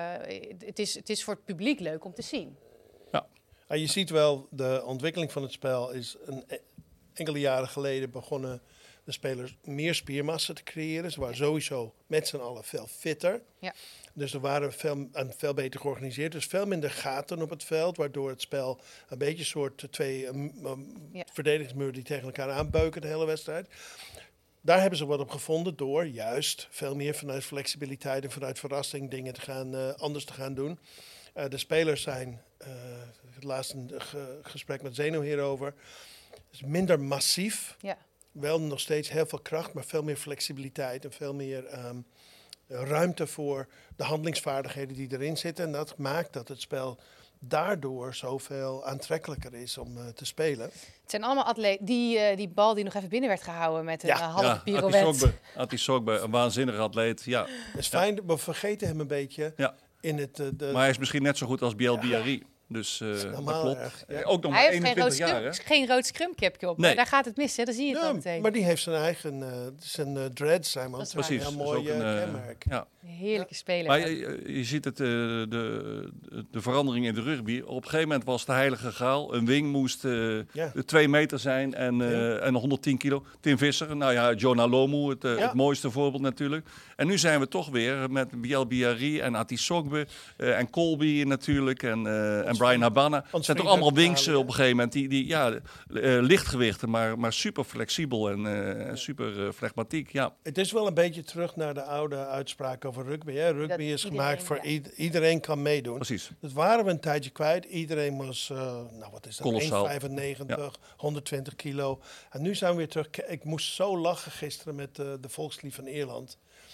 het is voor het publiek leuk om te zien. Ja. Je ziet wel, de ontwikkeling van het spel is enkele jaren geleden begonnen... de spelers meer spiermassa te creëren. Ze waren sowieso met z'n allen veel fitter. Ja. Dus ze waren veel beter georganiseerd. Dus veel minder gaten op het veld. Waardoor het spel een beetje soort twee verdedigingsmuren die tegen elkaar aanbeuken de hele wedstrijd. Daar hebben ze wat op gevonden door juist veel meer vanuit flexibiliteit en vanuit verrassing dingen anders te gaan doen. De spelers zijn, het laatste gesprek met Zeno hierover, is minder massief. Ja. Wel nog steeds heel veel kracht, maar veel meer flexibiliteit en veel meer ruimte voor de handelingsvaardigheden die erin zitten. En dat maakt dat het spel daardoor zoveel aantrekkelijker is om te spelen. Het zijn allemaal atleten. Die bal die nog even binnen werd gehouden met een halve pirouette. Ati Sogbe, een waanzinnige atleet. Ja. Het is fijn, we vergeten hem een beetje. Ja. Maar hij is misschien net zo goed als Biel Biarri. Dus dat normaal klopt. erg, ja. Ook nog Hij maar heeft 21 jaar, hè? geen rood scrumcapje op. Nee. Daar gaat het mis, hè? Dan zie je het Ja, al meteen. maar die heeft zijn eigen, zijn dreads zijn, want Dat dat is is Precies. een Dat heel is ook mooi een, kenmerk. ja. Heerlijke speler. Maar hè? je ziet het, de verandering in de rugby. Op een gegeven moment was de heilige graal. Een wing moest 2 meter zijn en 110 kilo. Tim Visser, nou ja, Jonah Lomu, het mooiste voorbeeld natuurlijk. En nu zijn we toch weer met Biel Biarri en Ati Sogbe en Colby natuurlijk en Brian Habana. Het zijn toch allemaal wings op een gegeven moment die lichtgewichten, maar super flexibel en super flegmatiek. Ja. Het is wel een beetje terug naar de oude uitspraak over rugby. Hè? Rugby Dat is iedereen, gemaakt voor ja. iedereen kan meedoen. Precies. Dat waren we een tijdje kwijt. Iedereen was, wat is dat, Kolossaal. 1,95, 120 kilo. En nu zijn we weer terug. Ik moest zo lachen gisteren met de volkslied van Ierland.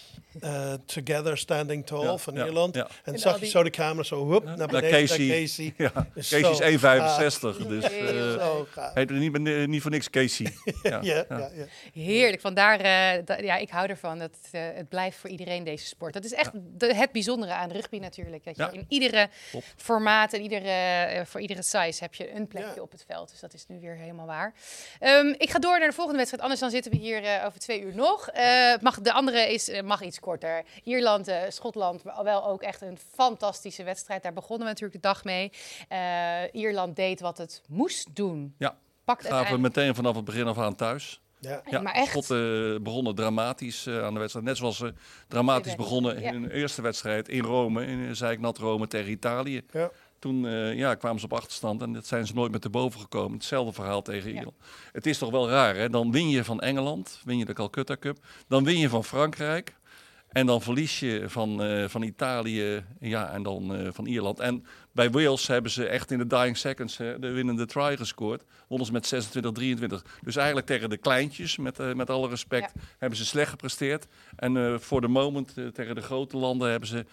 Together Standing Tall van Ierland. Ja. En En zag al je die- zo de camera zo naar beneden naar Casey. Ja, Is Casey zo is 1,65. Dus Zo gaaf. heet er niet voor niks Casey. Ja. Heerlijk, vandaar, ik hou ervan. Dat, het blijft voor iedereen deze sport. Dat is echt het bijzondere aan rugby natuurlijk. Dat je Ja. in iedere Klopt. formaat en voor iedere size heb je een plekje Ja. op het veld. Dus dat is nu weer helemaal waar. Ik ga door naar de volgende wedstrijd, anders dan zitten we hier over 2 uur nog. De andere mag iets korter. Ierland, Schotland, wel ook echt een fantastische wedstrijd. Daar begonnen we natuurlijk de dag mee. Ierland deed wat het moest doen. Ja, Pakt gaven we uiteindelijk- meteen vanaf het begin af aan thuis. Ja. Ja, maar echt. Schotten begonnen dramatisch aan de wedstrijd. Net zoals ze dramatisch Ja. begonnen in hun eerste wedstrijd in Rome. In Zeiknat Rome tegen Italië. Ja. Toen kwamen ze op achterstand en dat zijn ze nooit meer te boven gekomen. Hetzelfde verhaal tegen Ja. Ierland. Het is toch wel raar, hè? Dan win je van Engeland, win je de Calcutta Cup. Dan win je van Frankrijk. En dan verlies je van Italië en dan van Ierland. En bij Wales hebben ze echt in de dying seconds de winnende try gescoord. Wonnen ze met 26-23. Dus eigenlijk tegen de kleintjes, met alle respect, hebben ze slecht gepresteerd. En voor de moment tegen de grote landen hebben ze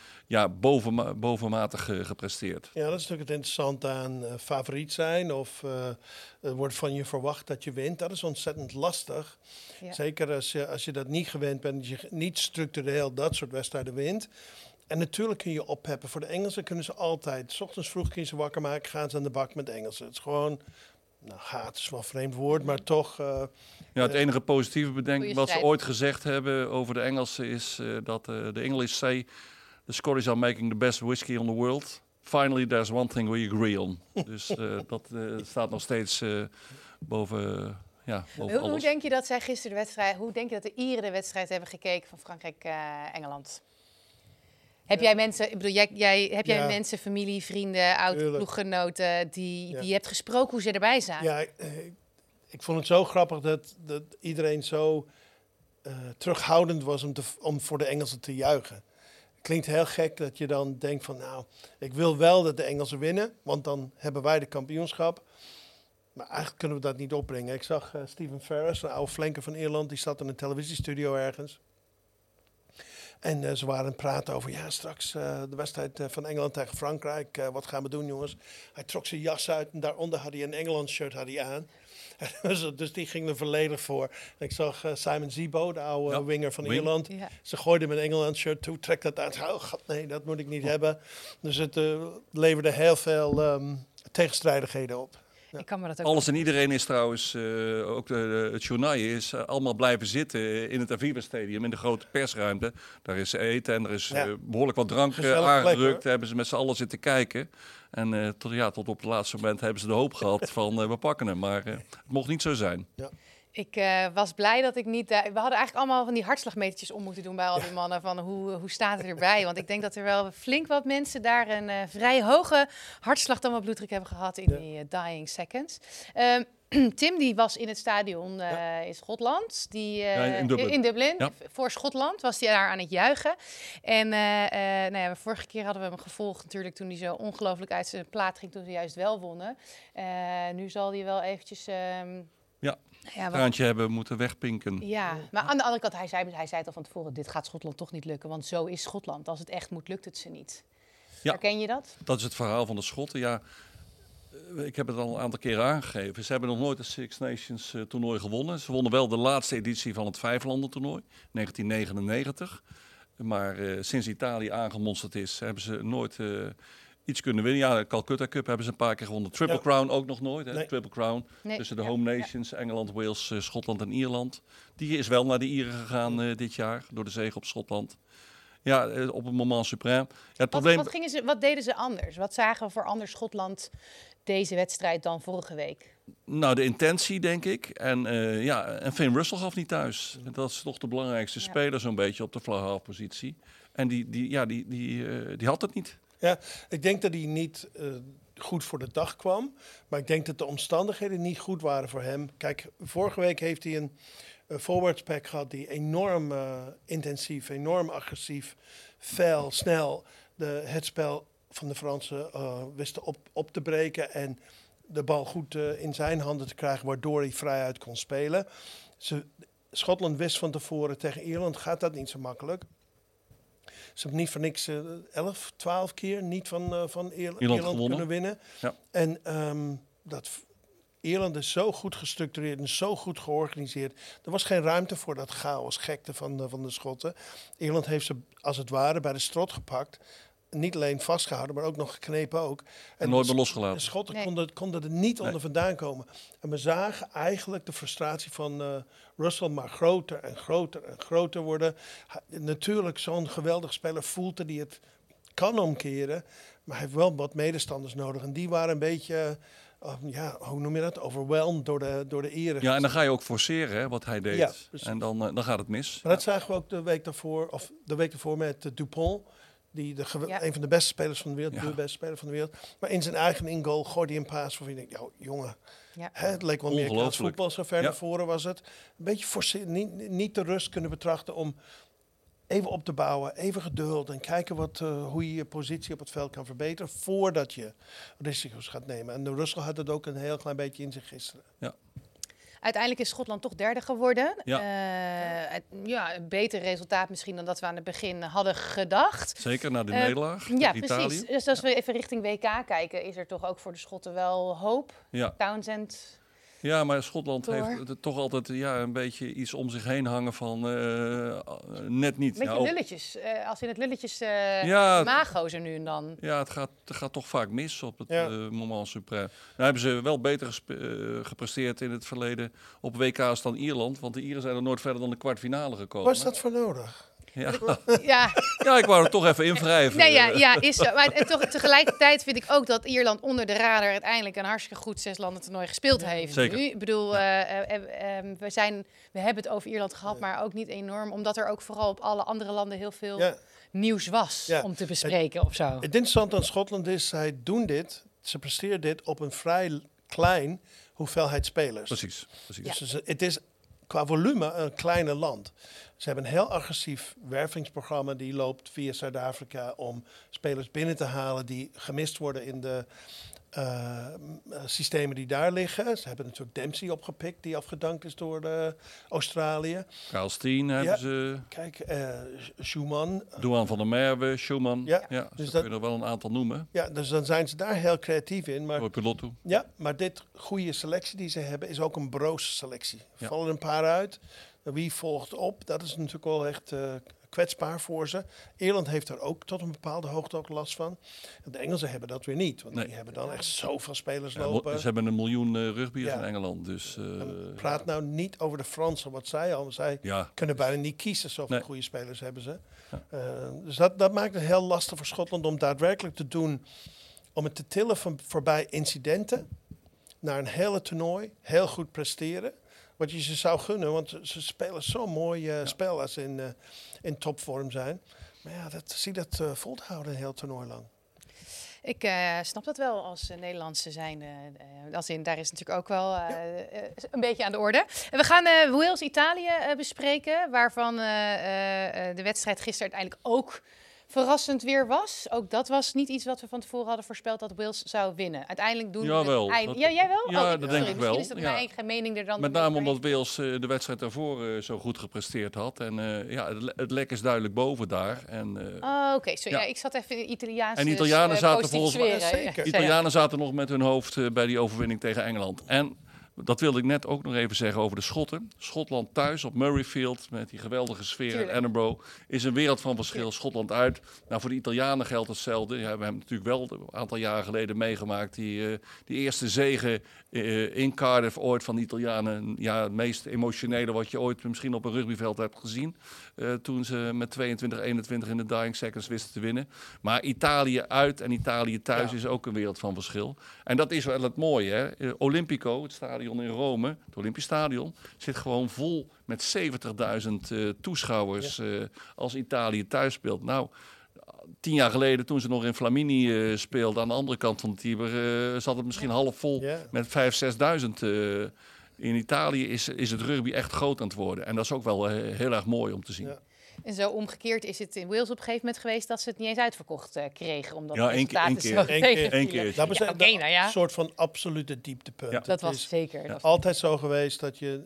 bovenmatig gepresteerd. Ja, dat is natuurlijk het interessante aan favoriet zijn of er wordt van je verwacht dat je wint. Dat is ontzettend lastig. Ja. Zeker als je dat niet gewend bent, dat je niet structureel dat soort wedstrijden wint. En natuurlijk kun je opheppen. Voor de Engelsen kunnen ze altijd, 's ochtends vroeg kun je ze wakker maken, gaan ze aan de bak met Engelsen. Het is gewoon, haat is wel een vreemd woord, maar toch... Het enige positieve Goeie bedenking wat ze strijd. ooit gezegd hebben over de Engelsen is dat de English say the Scottish are making the best whiskey on the world. Finally, there's one thing we agree on. Dus dat staat nog steeds boven Hoe alles. denk je dat zij gisteren de wedstrijd, hoe denk je dat de Ieren de wedstrijd hebben gekeken van Frankrijk-Engeland? Heb jij mensen, ik bedoel, heb jij mensen, familie, vrienden, oud-ploeggenoten die je hebt gesproken hoe ze erbij zaten? Ja, ik vond het zo grappig dat iedereen zo terughoudend was om voor de Engelsen te juichen. Klinkt heel gek dat je dan denkt van, ik wil wel dat de Engelsen winnen, want dan hebben wij de kampioenschap. Maar eigenlijk kunnen we dat niet opbrengen. Ik zag Stephen Ferris, een oude flanker van Ierland, die zat in een televisiestudio ergens. En ze waren aan het praten over, straks de wedstrijd van Engeland tegen Frankrijk. Wat gaan we doen, jongens? Hij trok zijn jas uit en daaronder had hij een Engeland-shirt aan. Dus die ging er volledig voor. En ik zag Simon Zebo, de oude winger van Ierland. Ja. Ze gooide hem een Engeland-shirt toe, trek dat uit. Oh god, nee, dat moet ik niet hebben. Dus het leverde heel veel tegenstrijdigheden op. Ja. Ik kan me dat ook Alles en iedereen is trouwens, ook het journaal is allemaal blijven zitten in het Aviva Stadium, in de grote persruimte. Daar is eten en er is behoorlijk wat drank aangedrukt. Daar hebben ze met z'n allen zitten kijken. En tot op het laatste moment hebben ze de hoop gehad van we pakken hem. Maar het mocht niet zo zijn. Ja. Ik was blij dat ik niet... we hadden eigenlijk allemaal van die hartslagmetertjes om moeten doen bij al die mannen. Van hoe staat het erbij? Want ik denk dat er wel flink wat mensen daar een vrij hoge hartslag dan wat bloeddruk hebben gehad in die dying seconds. Tim die was in het stadion in Schotland. In Dublin. Ja. Voor Schotland was hij daar aan het juichen. En vorige keer hadden we hem gevolgd natuurlijk toen hij zo ongelooflijk uit zijn plaat ging toen ze juist wel wonnen. Nu zal hij wel eventjes... Een traantje hebben moeten wegpinken. Ja, maar aan de andere kant, hij zei het al van tevoren, dit gaat Schotland toch niet lukken, want zo is Schotland. Als het echt moet, lukt het ze niet. Ja. Herken je dat? Dat is het verhaal van de Schotten. Ja, ik heb het al een aantal keren aangegeven. Ze hebben nog nooit een Six Nations toernooi gewonnen. Ze wonnen wel de laatste editie van het vijflanden toernooi, 1999. Maar sinds Italië aangemonsterd is, hebben ze nooit iets kunnen winnen. Ja, de Calcutta Cup hebben ze een paar keer gewonnen. Triple Crown ook nog nooit. Hè? Nee. Triple Crown Nee. tussen de home nations, Engeland, Wales, Schotland en Ierland. Die is wel naar de Ieren gegaan dit jaar, door de zege op Schotland. Ja, op het moment suprême. Ja, het probleem... Wat deden ze anders? Wat zagen we voor anders Schotland deze wedstrijd dan vorige week? Nou, de intentie, denk ik. En Finn Russell gaf niet thuis. Dat is toch de belangrijkste speler zo'n beetje op de flag-half-positie. En die had het niet. Ja, ik denk dat hij niet goed voor de dag kwam. Maar ik denk dat de omstandigheden niet goed waren voor hem. Kijk, vorige week heeft hij een forwards pack gehad die enorm intensief, enorm agressief, fel, snel het spel van de Fransen wisten op te breken en de bal goed in zijn handen te krijgen, waardoor hij vrijuit kon spelen. Schotland wist van tevoren, tegen Ierland gaat dat niet zo makkelijk. Ze hebben niet voor niks 11, 12 keer niet van Ierland kunnen winnen. Ja. En Ierland is zo goed gestructureerd en zo goed georganiseerd. Er was geen ruimte voor dat chaos, gekte van de Schotten. Ierland heeft ze als het ware bij de strot gepakt. Niet alleen vastgehouden, maar ook nog geknepen ook. En nooit meer losgelaten. De Schotten konden er niet onder vandaan komen. En we zagen eigenlijk de frustratie van Russell maar groter en groter en groter worden. Natuurlijk, zo'n geweldig speler voelt dat hij het kan omkeren. Maar hij heeft wel wat medestanders nodig. En die waren een beetje... hoe noem je dat? Overwhelmed door de Ieren. Ja, en dan ga je ook forceren, hè, wat hij deed. Ja, en dan gaat het mis. Maar dat zagen we ook de week daarvoor met Dupont. Een van de beste spelers van de wereld, de beste speler van de wereld. Maar in zijn eigen in-goal gooide hij een paas waarvan je denkt, jongen, het leek wel meer als voetbal, zo ver naar voren was het. Een beetje forceren, niet de rust kunnen betrachten om even op te bouwen, even geduld en kijken hoe je je positie op het veld kan verbeteren voordat je risico's gaat nemen. En de Russell had het ook een heel klein beetje in zich gisteren. Ja. Uiteindelijk is Schotland toch derde geworden. Ja. Een beter resultaat misschien dan dat we aan het begin hadden gedacht. Zeker na de nederlaag Ja, tegen Italië. precies. Dus als we even richting WK kijken, is er toch ook voor de Schotten wel hoop. Ja. Townsend. Ja, maar Schotland heeft toch altijd een beetje iets om zich heen hangen van net niet. Een beetje lulletjes. Als in het lulletjes imago zo nu en dan. Ja, het gaat toch vaak mis op het moment suprême. Nou hebben ze wel beter gepresteerd in het verleden op WK's dan Ierland. Want de Ieren zijn er nooit verder dan de kwartfinale gekomen. Was dat voor nodig? Ja, ik wou er toch even invrijven. Nee, is zo. Maar tegelijkertijd vind ik ook dat Ierland onder de radar uiteindelijk een hartstikke goed 6 landen toernooi gespeeld heeft. Zeker. Nu. Ik bedoel, we hebben het over Ierland gehad, maar ook niet enorm. Omdat er ook vooral op alle andere landen heel veel nieuws was om te bespreken of zo. Het interessante aan Schotland is, ze presteren dit op een vrij klein hoeveelheid spelers. Precies. Dus het is qua volume een kleine land. Ze hebben een heel agressief wervingsprogramma die loopt via Zuid-Afrika om spelers binnen te halen die gemist worden in de systemen die daar liggen. Ze hebben natuurlijk Dempsey opgepikt die afgedankt is door Australië. Karl Steen hebben ze. Kijk, Schumann. Duan van der Merwe, Schumann. Dus kun je er wel een aantal noemen. Ja, dus dan zijn ze daar heel creatief in. Maar, maar dit goede selectie die ze hebben is ook een broze selectie. Er vallen een paar uit. Wie volgt op? Dat is natuurlijk wel echt kwetsbaar voor ze. Ierland heeft er ook tot een bepaalde hoogte ook last van. De Engelsen hebben dat weer niet. Want die hebben dan echt zoveel spelers lopen. Ze hebben 1 miljoen rugbyers in Engeland. Dus, praat nou niet over de Fransen, wat zij al. Zij kunnen bijna niet kiezen. Zoveel goede spelers hebben ze. Dus dat maakt het heel lastig voor Schotland om daadwerkelijk te doen. Om het te tillen voorbij incidenten. Naar een hele toernooi. Heel goed presteren. Wat je ze zou gunnen, want ze spelen zo'n mooi spel als ze in topvorm zijn. Maar zie dat vol te houden een heel toernooi lang. Ik snap dat wel als Nederlandse zijnde. Daar is natuurlijk ook wel een beetje aan de orde. En we gaan Wales-Italië bespreken, waarvan de wedstrijd gisteren uiteindelijk ook verrassend weer was. Ook dat was niet iets wat we van tevoren hadden voorspeld dat Wales zou winnen. Uiteindelijk doen Jawel. Jij wel? Ja, dat denk ik wel. Misschien is dat mijn eigen mening er dan. Met name omdat Wales de wedstrijd daarvoor zo goed gepresteerd had. En het lek is duidelijk boven daar. Oké. Sorry. Ik zat even in Italiaanse. En Italianen zaten Zeker. Italianen zaten nog met hun hoofd bij die overwinning tegen Engeland. En dat wilde ik net ook nog even zeggen over de Schotten. Schotland thuis op Murrayfield met die geweldige sfeer in Tuurlijk. Edinburgh is een wereld van verschil. Schotland uit. Nou, voor de Italianen geldt hetzelfde. Ja, we hebben natuurlijk wel een aantal jaren geleden meegemaakt die eerste zege in Cardiff ooit van de Italianen. Ja, het meest emotionele wat je ooit misschien op een rugbyveld hebt gezien. Toen ze met 22-21 in de dying seconds wisten te winnen. Maar Italië uit en Italië thuis is ook een wereld van verschil. En dat is wel het mooie. Hè? Olympico, het stadion in Rome, het Olympisch Stadion, zit gewoon vol met 70.000 toeschouwers als Italië thuis speelt. Nou, 10 jaar geleden, toen ze nog in Flamini speelden, aan de andere kant van de Tiber, zat het misschien half vol met 5.000, 6.000. In Italië is het rugby echt groot aan het worden. En dat is ook wel heel erg mooi om te zien. Ja. En zo omgekeerd is het in Wales op een gegeven moment geweest dat ze het niet eens uitverkocht kregen. Omdat Ja, de één keer. resultaten zo Eén keer. tegenvielen. Dat was Ja, oké, nou ja. een soort van absolute dieptepunt. Ja. Dat Het was is zeker. Dat altijd zo geweest dat je,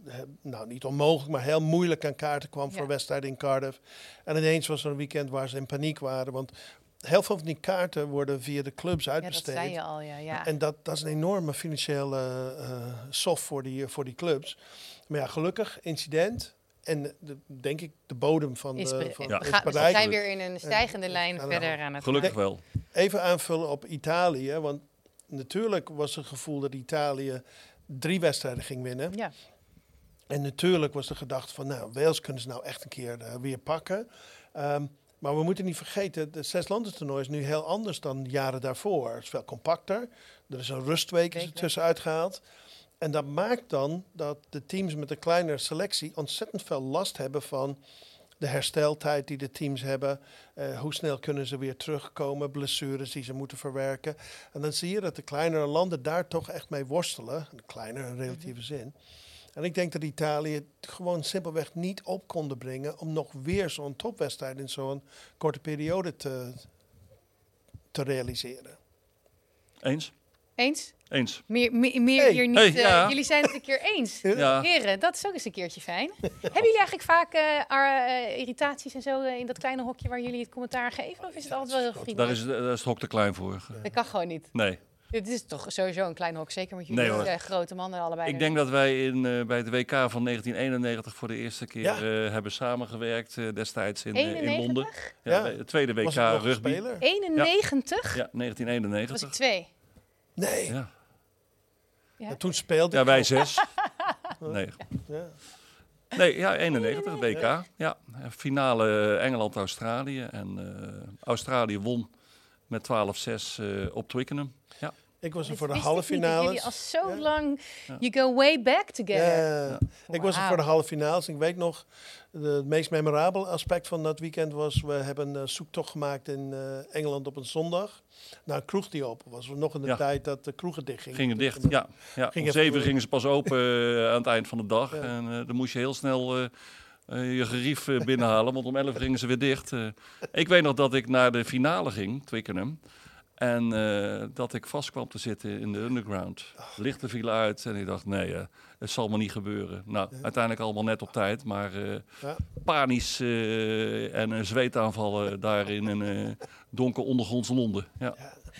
nou niet onmogelijk, maar heel moeilijk aan kaarten kwam voor wedstrijden in Cardiff. En ineens was er een weekend waar ze in paniek waren. Want heel veel van die kaarten worden via de clubs ja, dat uitbesteed. zei je al, ja. En dat is een enorme financiële soft voor die clubs. Maar ja, gelukkig, incident. En denk ik de bodem van Is de be- van, we is gaan- we bereikt. zijn weer in een stijgende lijn gaan verder aan het Gelukkig wel. Even aanvullen op Italië. Want natuurlijk was het gevoel dat Italië 3 wedstrijden ging winnen. Ja. En natuurlijk was de gedachte van, nou, Wales kunnen ze nou echt een keer weer pakken. Maar we moeten niet vergeten, het 6-landentoernooi is nu heel anders dan jaren daarvoor. Het is veel compacter. Er is een rustweek er tussenuit gehaald. En dat maakt dan dat de teams met een kleinere selectie ontzettend veel last hebben van de hersteltijd die de teams hebben. Hoe snel kunnen ze weer terugkomen, blessures die ze moeten verwerken. En dan zie je dat de kleinere landen daar toch echt mee worstelen. Kleiner in relatieve zin. En ik denk dat Italië het gewoon simpelweg niet op konden brengen om nog weer zo'n topwedstrijd in zo'n korte periode te realiseren. Eens? Eens? Eens. Meer Hey. hier niet. Hey, ja. Jullie zijn het een keer eens. Ja. Heren, dat is ook eens een keertje fijn. Hebben jullie eigenlijk vaak irritaties en zo in dat kleine hokje waar jullie het commentaar geven? Of is het altijd wel heel vriendelijk? Daar is het hok te klein voor. Dat kan gewoon niet. Nee. Dit is toch sowieso een klein hok, zeker met jullie Nee, hoor. grote mannen allebei. Ik denk dat wij bij het WK van 1991 voor de eerste keer hebben samengewerkt destijds in Londen. 91? Ja, het tweede WK Was ik nog een rugby. speler? 91? Ja, Was 1991. ik 2. Nee. Ja. Ja. En toen speelde Ja, ik wij nog. 6. Nee. Ja. Nee, ja, 91, het WK. Ja, finale Engeland-Australië. En Australië won met 12-6 op Twickenham. Ja. Ik was er Dat voor de wist halve ik niet, dat jullie finales. al zo Ja. lang... You go way back together. Ik was er voor de halve finales. Ik weet nog, het meest memorabele aspect van dat weekend was, we hebben een zoektocht gemaakt in Engeland op een zondag. Naar een kroeg die open was. Nog in de tijd dat de kroegen dicht gingen. Gingen dicht, ja. Om Ging 7 even- gingen ze pas open aan het eind van de dag. Ja. En dan moest je heel snel je gerief binnenhalen, want om 11 gingen ze weer dicht. Ik weet nog dat ik naar de finale ging, Twickenham. En dat ik vast kwam te zitten in de underground. Lichten vielen uit en ik dacht, nee, het zal me niet gebeuren. Nou, uiteindelijk allemaal net op tijd, maar panisch en zweetaanvallen daar in een donker ondergronds Londen. Ja.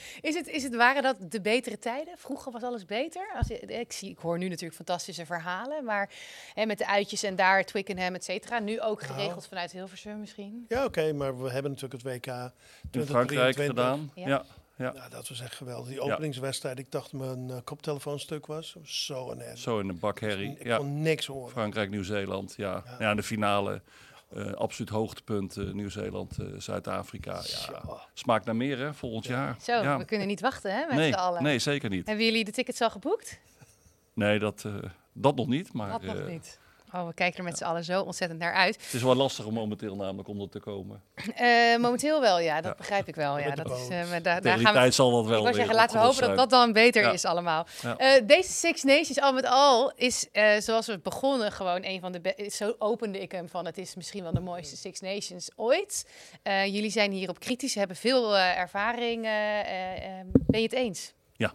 Waren dat de betere tijden? Vroeger was alles beter. Ik hoor nu natuurlijk fantastische verhalen, maar met de uitjes en daar Twickenham, et cetera. Nu ook geregeld vanuit Hilversum misschien. Ja, oké, maar we hebben natuurlijk het WK In Frankrijk 2023 gedaan. Ja. Ja. Ja. Nou, dat was echt geweldig. Die openingswedstrijd, ik dacht mijn koptelefoon stuk was. Zo een herrie. Zo in de bak herrie. Ik Ja. kon niks horen. Frankrijk, Nieuw-Zeeland. Ja. Ja, de finale. Absoluut hoogtepunt. Nieuw-Zeeland, Zuid-Afrika. Ja. Smaakt naar meer, hè, volgend jaar. Zo, Ja. we kunnen niet wachten hè, met Nee, z'n allen. nee, zeker niet. Hebben jullie de tickets al geboekt? Nee, dat nog niet. Maar Dat nog niet. Oh, we kijken er met z'n allen zo ontzettend naar uit. het is wel lastig om momenteel namelijk om er te komen. Momenteel wel, ja. Dat begrijp ik wel. Ja, Met de dat is, boot. maar daar Tegen die gaan we... tijd zal dat wel Ik wou weer zeggen, laten we hopen dat dat dan beter is allemaal. Ja. Deze Six Nations al met al is, zoals we begonnen, gewoon een van de... Zo opende ik hem van, het is misschien wel de mooiste Six Nations ooit. Jullie zijn hierop kritisch, hebben veel ervaring. Ben je het eens? Ja,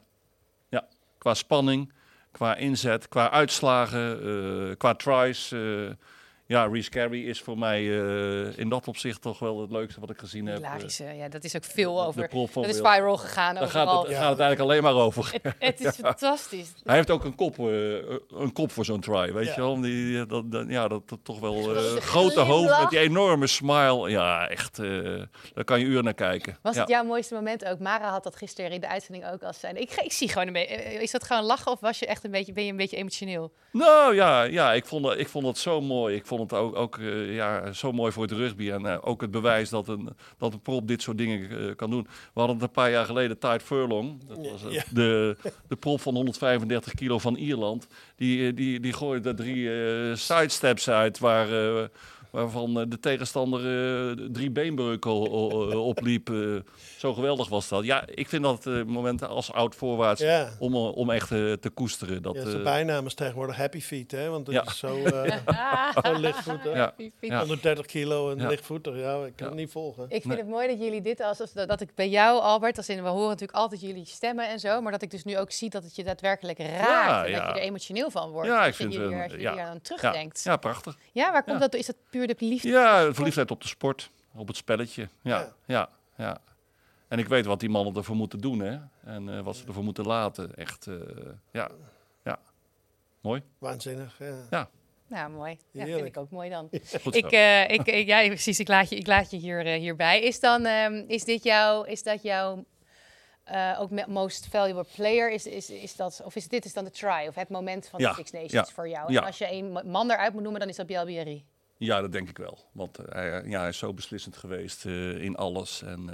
qua spanning, qua inzet, qua uitslagen, qua tries. Ja, Reece Carey is voor mij in dat opzicht toch wel het leukste wat ik gezien heb. Hilarische, ja, dat is ook veel de over. prof van Dat is Wales. viral gegaan Daar gaat overal. het eigenlijk alleen maar over. Het is fantastisch. Hij heeft ook een kop voor zo'n try, weet Ja. je wel. Dat toch wel Zo'n grote hoofd glimlach. met die enorme smile. Ja, echt, daar kan je uren naar kijken. Was ja. het jouw mooiste moment ook? Mara had dat gisteren in de uitzending ook als zijn. Ik zie gewoon een beetje. Is dat gewoon lachen of was je echt ben je een beetje emotioneel? Nou ja, ik vond het zo mooi. Ik vond het ook zo mooi voor het rugby. En ook het bewijs dat een prop dit soort dingen kan doen. We hadden het een paar jaar geleden, Tide Furlong. Dat was Ja. de prop van 135 kilo van Ierland. Die gooide er 3 sidesteps uit waarvan de tegenstander 3 beenbreuken opliep. Zo geweldig was dat. Ja, ik vind dat momenten als oud-voorwaarts Ja. om echt te koesteren. Dat, Zijn bijnaam is tegenwoordig Happy Feet, hè? Want het Ja. is zo lichtvoetig. Ja. Ja. 130 kilo en Ja. lichtvoetig. Ja, ik kan het niet volgen. Ik vind het mooi dat jullie dit dat ik bij jou, Albert, we horen natuurlijk altijd jullie stemmen en zo, maar dat ik dus nu ook zie dat het je daadwerkelijk raakt en dat je er emotioneel van wordt. Ja, ik als vind je het als je hier aan terugdenkt. Ja, prachtig. Ja, waar komt Ja. dat door? Is dat puur de liefde? Ja, verliefdheid op de sport, op het spelletje. Ja. En ik weet wat die mannen ervoor moeten doen, hè. En wat ze ervoor moeten laten. Echt, ja. Mooi. Waanzinnig, ja. Nou, mooi. Ja, vind Heerlijk. ik ook mooi dan. Goed zo. Ja, precies. Ik laat je hierbij. Is dat jouw ook most valuable player? Is dat, of dit is dan de try? Of het moment van de Ja, Six Nations ja, voor jou? ja. En als je een man eruit moet noemen, dan is dat Bielbieri. Ja, dat denk ik wel. Want hij is zo beslissend geweest in alles. En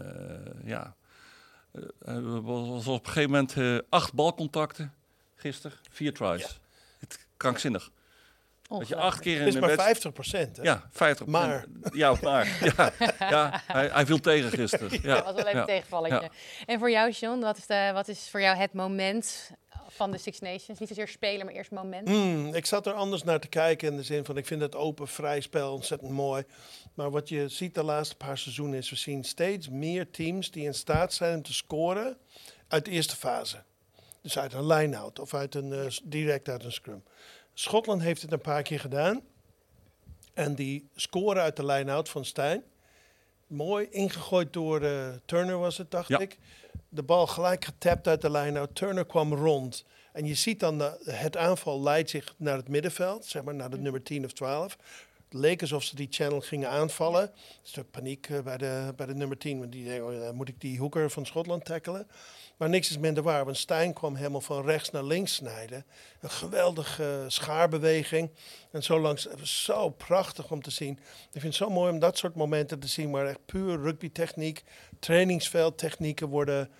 was op een gegeven moment 8 balcontacten gisteren, 4 tries. Ja. Het krankzinnig. Dat je 8 keer Het in is de maar wedstrijd... 50%, hè? Ja, 50%. Maar. Ja, hij viel tegen gisteren. Ja, Dat was wel even een tegenvalletje. Ja. En voor jou, John, wat is voor jou het moment van de Six Nations? Niet zozeer spelen, maar eerst moment. Ik zat er anders naar te kijken in de zin van ik vind het open vrij spel ontzettend mooi. Maar wat je ziet de laatste paar seizoenen is we zien steeds meer teams die in staat zijn om te scoren uit de eerste fase. Dus uit een line-out of direct uit een scrum. Schotland heeft het een paar keer gedaan. En die scoren uit de line-out van Stein. Mooi ingegooid door Turner was het, dacht Ja. ik. De bal gelijk getapt uit de line-out. Turner kwam rond. En je ziet dan het aanval leidt zich naar het middenveld. Zeg maar naar de nummer 10 of 12. Het leek alsof ze die channel gingen aanvallen. Een stuk paniek bij de nummer 10. Want die denken, moet ik die hoeker van Schotland tackelen? Maar niks is minder waar. Want Stein kwam helemaal van rechts naar links snijden. Een geweldige schaarbeweging. En zo langs, zo prachtig om te zien. Ik vind het zo mooi om dat soort momenten te zien. Waar echt puur rugbytechniek, trainingsveldtechnieken worden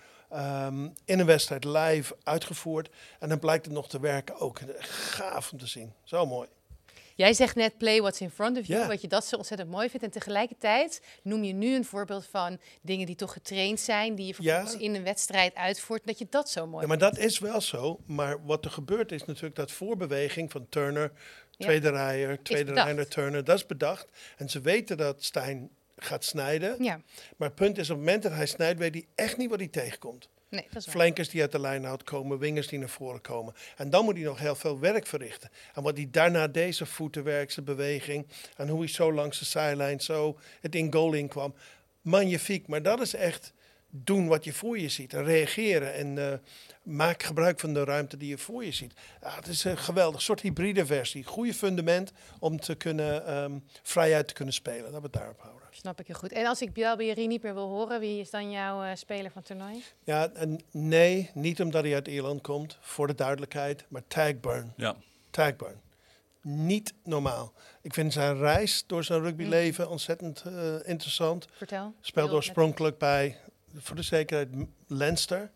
in een wedstrijd live uitgevoerd. En dan blijkt het nog te werken ook. Gaaf om te zien. Zo mooi. Jij zegt net play what's in front of you, Ja. wat je dat zo ontzettend mooi vindt. En tegelijkertijd noem je nu een voorbeeld van dingen die toch getraind zijn, die je vervolgens in een wedstrijd uitvoert, dat je dat zo mooi Ja, maar dat is wel zo. Maar wat er gebeurt is natuurlijk dat voorbeweging van Turner, tweede rijer, tweede bedacht. rij naar Turner, dat is bedacht. En ze weten dat Stein gaat snijden. Ja, Maar het punt is, op het moment dat hij snijdt, weet hij echt niet wat hij tegenkomt. nee, dat is waar. Flankers die uit de line-out komen, wingers die naar voren komen. En dan moet hij nog heel veel werk verrichten. En wat hij daarna deze voetenwerk, zijn beweging en hoe hij zo langs de sideline zo het in goal in kwam. Magnifiek, maar dat is echt doen wat je voor je ziet en reageren en maak gebruik van de ruimte die je voor je ziet. Ja, het is een geweldig soort hybride versie. Goede fundament om te kunnen vrijuit te kunnen spelen. Dat we het daarop houden. Snap ik heel goed. En als ik Bielbieri niet meer wil horen, wie is dan jouw speler van het toernooi? Ja, en nee, niet omdat hij uit Ierland komt, voor de duidelijkheid, maar Tagburn. Ja. Tagburn. Niet normaal. Ik vind zijn reis door zijn rugbyleven ontzettend interessant. Vertel. Speelde Heel oorspronkelijk bij, voor de zekerheid, Leinster.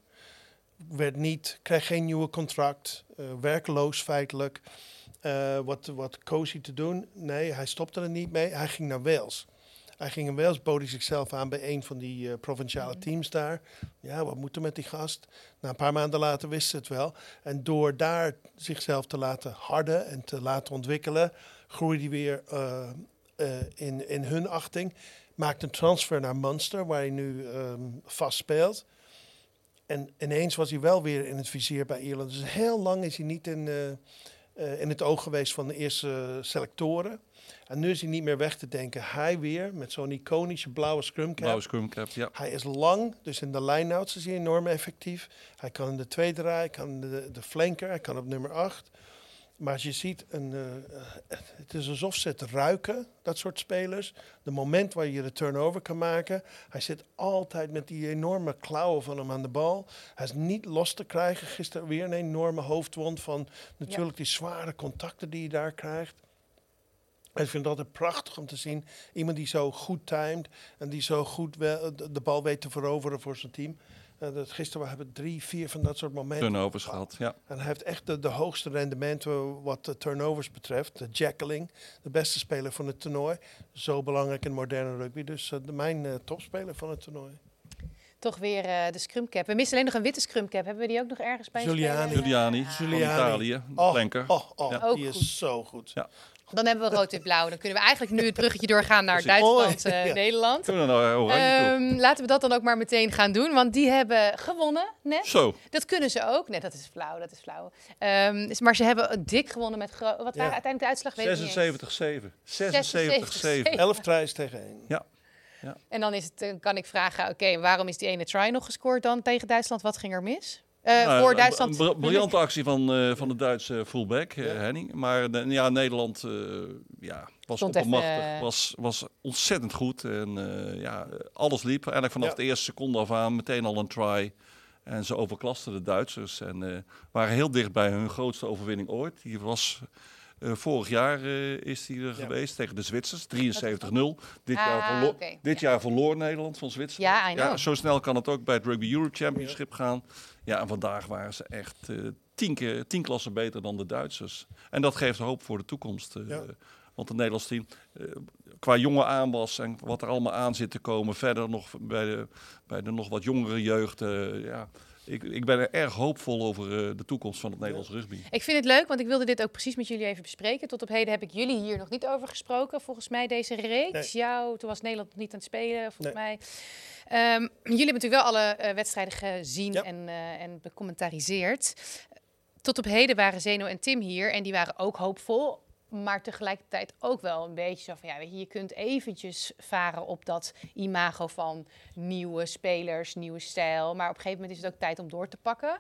Kreeg geen nieuwe contract. Werkloos feitelijk. Wat koos hij te doen? Nee, hij stopte er niet mee. Hij ging naar Wales. Hij ging in Wales, bood hij zichzelf aan bij een van die provinciale teams daar. Ja, wat moet er met die gast? Nou, een paar maanden later wist ze het wel. En door daar zichzelf te laten harden en te laten ontwikkelen, groeide hij weer in hun achting. Maakte een transfer naar Munster, waar hij nu vast speelt. En ineens was hij wel weer in het vizier bij Ierland. Dus heel lang is hij niet in het oog geweest van de eerste selectoren. En nu is hij niet meer weg te denken. Hij weer met zo'n iconische blauwe scrumcap. Blauwe scrumcap, ja. Hij is lang, dus in de line-outs is hij enorm effectief. Hij kan in de tweede rij, hij kan de flanker, hij kan op nummer 8. Maar als je ziet, het is alsof ze het ruiken, dat soort spelers. De moment waar je de turnover kan maken. Hij zit altijd met die enorme klauwen van hem aan de bal. Hij is niet los te krijgen. Gisteren weer een enorme hoofdwond van natuurlijk die zware contacten die je daar krijgt. Ik vind het altijd prachtig om te zien. Iemand die zo goed timed en die zo goed de bal weet te veroveren voor zijn team. Gisteren hebben we 3-4 van dat soort momenten. Turnovers gehad, ja. En hij heeft echt de hoogste rendementen wat de turnovers betreft. De Jackeling, de beste speler van het toernooi. Zo belangrijk in moderne rugby. Dus mijn topspeler van het toernooi. Toch weer de scrumcap. We missen alleen nog een witte scrumcap. Hebben we die ook nog ergens bij? Giuliani van Italië, flanker. Ja. Die is zo goed. Ja. Dan hebben we rood-wit-blauw. Dan kunnen we eigenlijk nu het bruggetje doorgaan naar Precies. Duitsland, Nederland. Kunnen we nou oranje toe? Laten we dat dan ook maar meteen gaan doen. Want die hebben gewonnen net. Zo. Dat kunnen ze ook. Nee, dat is flauw. Maar ze hebben dik gewonnen met... Wat waren uiteindelijk de uitslag? Weet ik niet 76-7. 76-7. 11 tries tegen 1. Ja. En dan kan ik vragen, oké, waarom is die ene try nog gescoord dan tegen Duitsland? Wat ging er mis? Voor Duitsland. Een briljante actie van de Duitse fullback, Henning. Maar Nederland was oppermachtig. Was ontzettend goed. En alles liep. Eigenlijk vanaf de eerste seconde af aan meteen al een try. En ze overklasten de Duitsers. En waren heel dicht bij hun grootste overwinning ooit. Die was... vorig jaar is hij er geweest tegen de Zwitsers, 73-0. Dit jaar verloor Nederland van Zwitserland. Ja, zo snel kan het ook bij het Rugby Europe Championship gaan. Ja, en vandaag waren ze echt 10 klassen beter dan de Duitsers. En dat geeft hoop voor de toekomst. Want het Nederlands team, qua jonge aanwas en wat er allemaal aan zit te komen, verder nog bij de nog wat jongere jeugd, Ik ben er erg hoopvol over de toekomst van het Nederlands rugby. Ik vind het leuk, want ik wilde dit ook precies met jullie even bespreken. Tot op heden heb ik jullie hier nog niet over gesproken. Volgens mij deze reeks. Nee. Toen was Nederland nog niet aan het spelen, volgens mij. Jullie hebben natuurlijk wel alle wedstrijden gezien en becommentariseerd. Tot op heden waren Zeno en Tim hier en die waren ook hoopvol. Maar tegelijkertijd ook wel een beetje zo van, weet je kunt eventjes varen op dat imago van nieuwe spelers, nieuwe stijl. Maar op een gegeven moment is het ook tijd om door te pakken.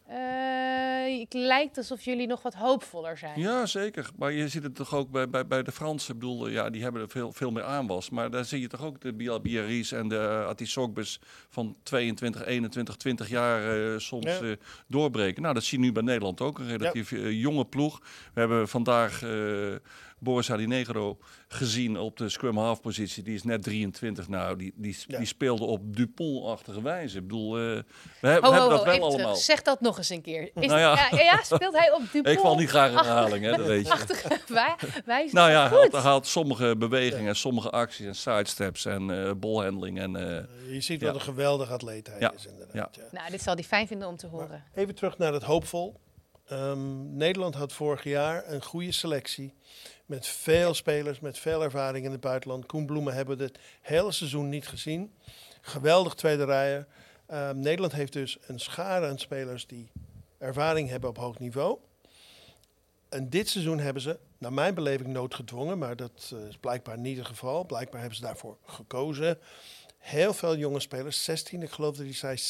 Het lijkt alsof jullie nog wat hoopvoller zijn. Ja, zeker. Maar je ziet het toch ook bij de Fransen. Ik bedoel, die hebben er veel meer aanwas. Maar daar zie je toch ook de Biarritz en de Atisogbes van 22, 21, 20 jaar soms doorbreken. Nou, dat zie je nu bij Nederland ook. Een relatief jonge ploeg. We hebben vandaag... Boris Adinegro gezien op de scrum half positie. Die is net 23. Nou, die speelde op Dupont-achtige wijze. Ik bedoel, we hebben dat wel allemaal. Terug. Zeg dat nog eens een keer. Speelt hij op Dupont? Ik val niet graag in herhaling, dat weet je. Hij had sommige bewegingen, sommige acties en sidesteps en ballhandling. Je ziet wat een geweldige atleet hij is inderdaad. Ja. Nou, dit zal hij fijn vinden om te horen. Maar even terug naar het hoopvol. Nederland had vorig jaar een goede selectie. Met veel spelers, met veel ervaring in het buitenland. Koen Bloemen hebben we het hele seizoen niet gezien. Geweldig tweede rijen. Nederland heeft dus een schare aan spelers die ervaring hebben op hoog niveau. En dit seizoen hebben ze, naar mijn beleving, noodgedwongen. Maar dat is blijkbaar niet het geval. Blijkbaar hebben ze daarvoor gekozen. Heel veel jonge spelers, 16, ik geloof dat hij zei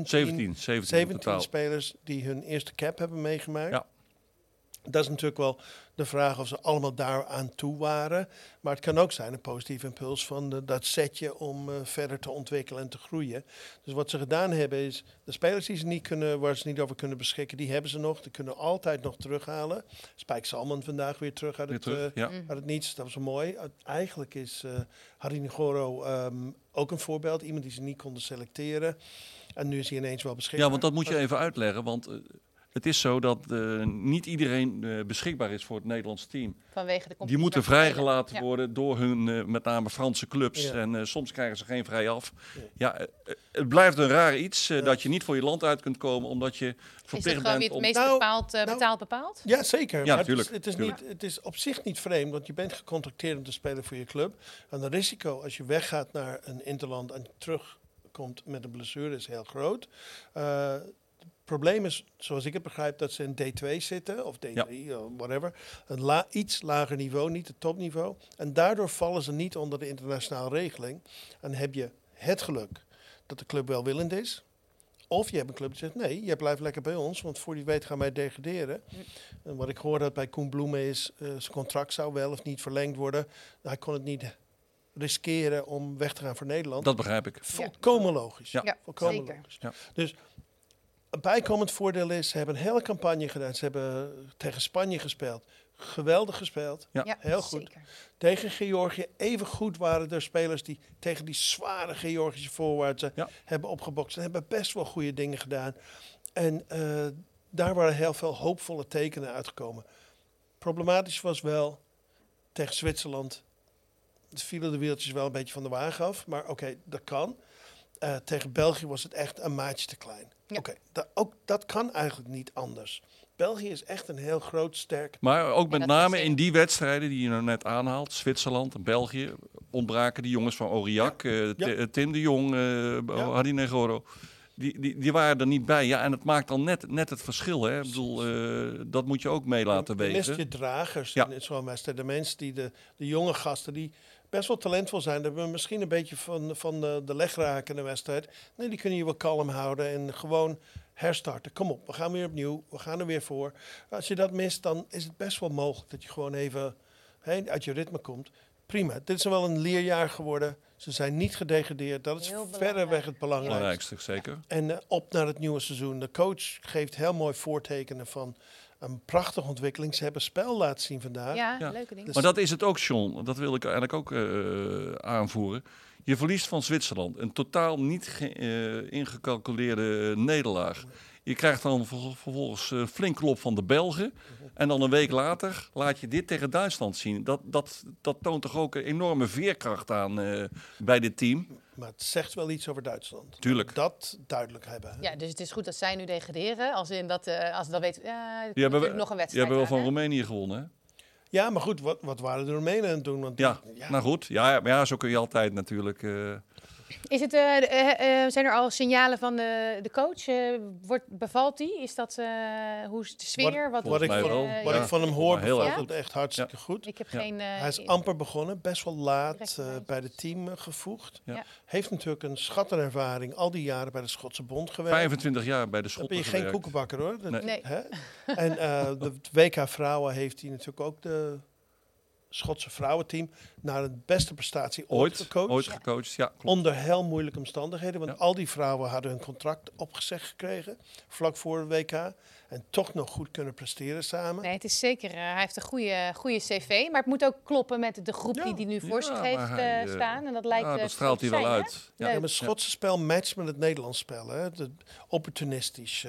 17 spelers die hun eerste cap hebben meegemaakt. Ja. Dat is natuurlijk wel de vraag of ze allemaal daar aan toe waren. Maar het kan ook zijn een positieve impuls van dat setje om verder te ontwikkelen en te groeien. Dus wat ze gedaan hebben is, de spelers die ze niet kunnen, waar ze niet over kunnen beschikken, die hebben ze nog. Die kunnen altijd nog terughalen. Spike Salman vandaag weer terug uit het niets. Dat was mooi. Eigenlijk is Harry Nigoro ook een voorbeeld. Iemand die ze niet konden selecteren. En nu is hij ineens wel beschikbaar. Ja, want dat moet je even uitleggen, want... Het is zo dat niet iedereen beschikbaar is voor het Nederlands team. Vanwege de competitie. Die moeten vrijgelaten worden door hun met name Franse clubs. Ja. En soms krijgen ze geen vrij af. Ja, het blijft een raar iets dat je niet voor je land uit kunt komen omdat je verplicht bent. Is dat wie het meest bepaald? Ja, zeker. Ja, natuurlijk. Het is op zich niet vreemd, want je bent gecontracteerd om te spelen voor je club. En het risico als je weggaat naar een interland en terugkomt met een blessure is heel groot. probleem is, zoals ik het begrijp, dat ze in D2 zitten, of D3, whatever. Een iets lager niveau, niet het topniveau. En daardoor vallen ze niet onder de internationale regeling. En heb je het geluk dat de club welwillend is. Of je hebt een club die zegt, nee, je blijft lekker bij ons, want voor die weet gaan wij degraderen. En wat ik hoorde bij Koen Bloemen is, zijn contract zou wel of niet verlengd worden. Hij kon het niet riskeren om weg te gaan voor Nederland. Dat begrijp ik. Volkomen logisch. Ja, Volkomen zeker. logisch. Ja. Dus een bijkomend voordeel is, ze hebben een hele campagne gedaan. Ze hebben tegen Spanje gespeeld. Geweldig gespeeld. Ja. Heel goed. Zeker. Tegen Georgië. Even goed waren er spelers die tegen die zware Georgische forwards hebben opgebokst. En hebben best wel goede dingen gedaan. En daar waren heel veel hoopvolle tekenen uitgekomen. Problematisch was wel tegen Zwitserland. Het vielen de wieltjes wel een beetje van de wagen af. Maar oké, dat kan. Tegen België was het echt een maatje te klein. Ja. Oké, dat kan eigenlijk niet anders. België is echt een heel groot, sterk... Maar ook met dat name is, in die wedstrijden die je nou net aanhaalt, Zwitserland en België, ontbraken die jongens van Aurillac, Tim de Jong, Hadi Negoro. Die waren er niet bij. Ja, en het maakt dan net het verschil. Hè? Ik bedoel, dat moet je ook mee laten Je mist wegen. je dragers Ja. in zo'n wedstrijd. De mensen die de jonge gasten die best wel talentvol zijn, dat we misschien een beetje van de leg raken in de wedstrijd. Nee, die kunnen je wel kalm houden en gewoon herstarten. Kom op, we gaan weer opnieuw. We gaan er weer voor. Als je dat mist, dan is het best wel mogelijk dat je gewoon even uit je ritme komt. Prima. Dit is wel een leerjaar geworden. Ze zijn niet gedegradeerd. Dat is Heel verreweg het belangrijkste. Belangrijkste, zeker. En op naar het nieuwe seizoen. De coach geeft heel mooi voortekenen van een prachtige ontwikkeling. Ze hebben spel laten zien vandaag. Ja, Ja. leuke dingen. Dus- Maar dat is het ook, John. Dat wil ik eigenlijk ook aanvoeren. Je verliest van Zwitserland. Een totaal niet ingecalculeerde nederlaag. Je krijgt dan vervolgens flink klop van de Belgen. En dan een week later laat je dit tegen Duitsland zien. Dat toont toch ook een enorme veerkracht aan bij dit team. Maar het zegt wel iets over Duitsland. Tuurlijk. Dat duidelijk hebben. Ja, dus het is goed dat zij nu degraderen. Als in dat, als ze dan weten, ja, Die hebben, nog een die wedstrijd. hebben wel aan, van hè? Roemenië gewonnen, hè? Ja, maar goed, wat waren de Roemenen aan het doen? Want Ja, nou goed. Ja, zo kun je altijd natuurlijk... Is het, zijn er al signalen van de coach? Bevalt die? Is dat, hoe is de sfeer? Wat ik mij van, wel. wat Ja. ik van hem hoor, Heel bevalt erg het echt hartstikke goed. Ik heb Ja. geen... Hij is amper begonnen, best wel laat Direct bij het team gevoegd. Ja. Heeft natuurlijk een schattenervaring al die jaren bij de Schotse Bond gewerkt. 25 jaar bij de Dan Schotten ben je geen gewerkt. koekenbakker hoor. Dat- Nee. hè? En de WK Vrouwen heeft hij natuurlijk ook de Schotse vrouwenteam naar de beste prestatie ooit gecoacht. Ooit gecoacht, ja. Klopt. Onder heel moeilijke omstandigheden. Want Ja. al die vrouwen hadden hun contract opgezegd gekregen. Vlak voor het WK. En toch nog goed kunnen presteren samen. Nee, het is zeker. Hij heeft een goede cv. Maar het moet ook kloppen met de groep Ja. die nu voor zich Ja, heeft maar hij, staan. En dat lijkt Ja, dat straalt hij te wel zijn, hè? uit. Ja. Leuk. Ja, maar het Schotse spel matcht met het Nederlands spel. Hè? Opportunistisch,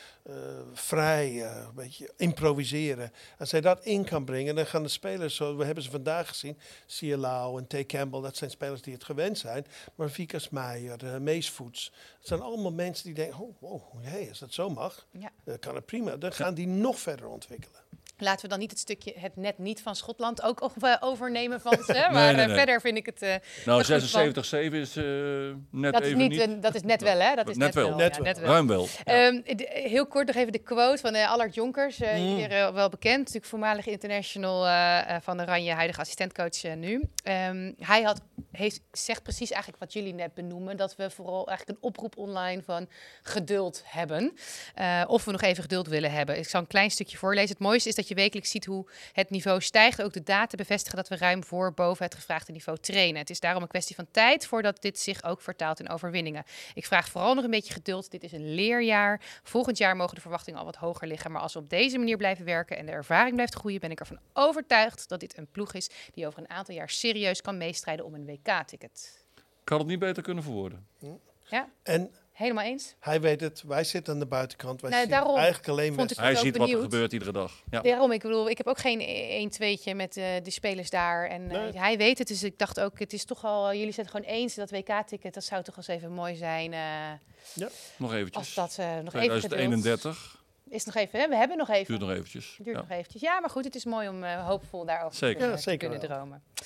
vrij, een beetje improviseren. Als hij dat in kan brengen, dan gaan de spelers, zo we hebben ze vandaag gezien, Sierlau en T. Campbell, dat zijn spelers die het gewend zijn. Maar Vikas Meijer, Mees Voets, het zijn allemaal mensen die denken, oh, wow, hey, als dat zo mag, Ja. dan kan het prima. Dan gaan die nog verder ontwikkelen. Laten we dan niet het stukje het net niet van Schotland ook overnemen van ze. Maar nee. verder vind ik het... Nou, goed van. 76-7 is net dat, is even niet, niet. dat is net wel, hè? Dat is Net wel. Net ja, wel. Ruim wel. Heel kort nog even de quote van Allard Jonkers. Iedereen wel bekend. Natuurlijk voormalig international van Oranje, huidige assistentcoach nu. Hij zegt precies eigenlijk wat jullie net benoemen. Dat we vooral eigenlijk een oproep online van geduld hebben. Of we nog even geduld willen hebben. Ik zal een klein stukje voorlezen. Het mooiste is dat je wekelijks ziet hoe het niveau stijgt. Ook de data bevestigen dat we ruim boven het gevraagde niveau trainen. Het is daarom een kwestie van tijd voordat dit zich ook vertaalt in overwinningen. Ik vraag vooral nog een beetje geduld. Dit is een leerjaar. Volgend jaar mogen de verwachtingen al wat hoger liggen. Maar als we op deze manier blijven werken en de ervaring blijft groeien, ben ik ervan overtuigd dat dit een ploeg is die over een aantal jaar serieus kan meestrijden om een WK-ticket. Ik had het niet beter kunnen verwoorden. Ja, En helemaal eens. hij weet het, wij zitten aan de buitenkant. Wij Nou, zien daarom eigenlijk alleen vond ik wedstrijden. Hij ook ziet wat er benieuwd. gebeurt iedere dag. Ja. Daarom, ik bedoel, ik heb ook geen 1-2'tje met de spelers daar. En Nee. hij weet het, dus ik dacht ook, het is toch al, jullie zijn het gewoon eens, dat WK-ticket, dat zou toch eens even mooi zijn Nog eventjes. als dat nog even geduld. 2031. Is nog even, hè? We hebben nog even. Duurt nog eventjes. Duurt Ja. nog eventjes. Ja, maar goed, het is mooi om hoopvol daarover Zeker. Ja, te zeker kunnen wel. dromen.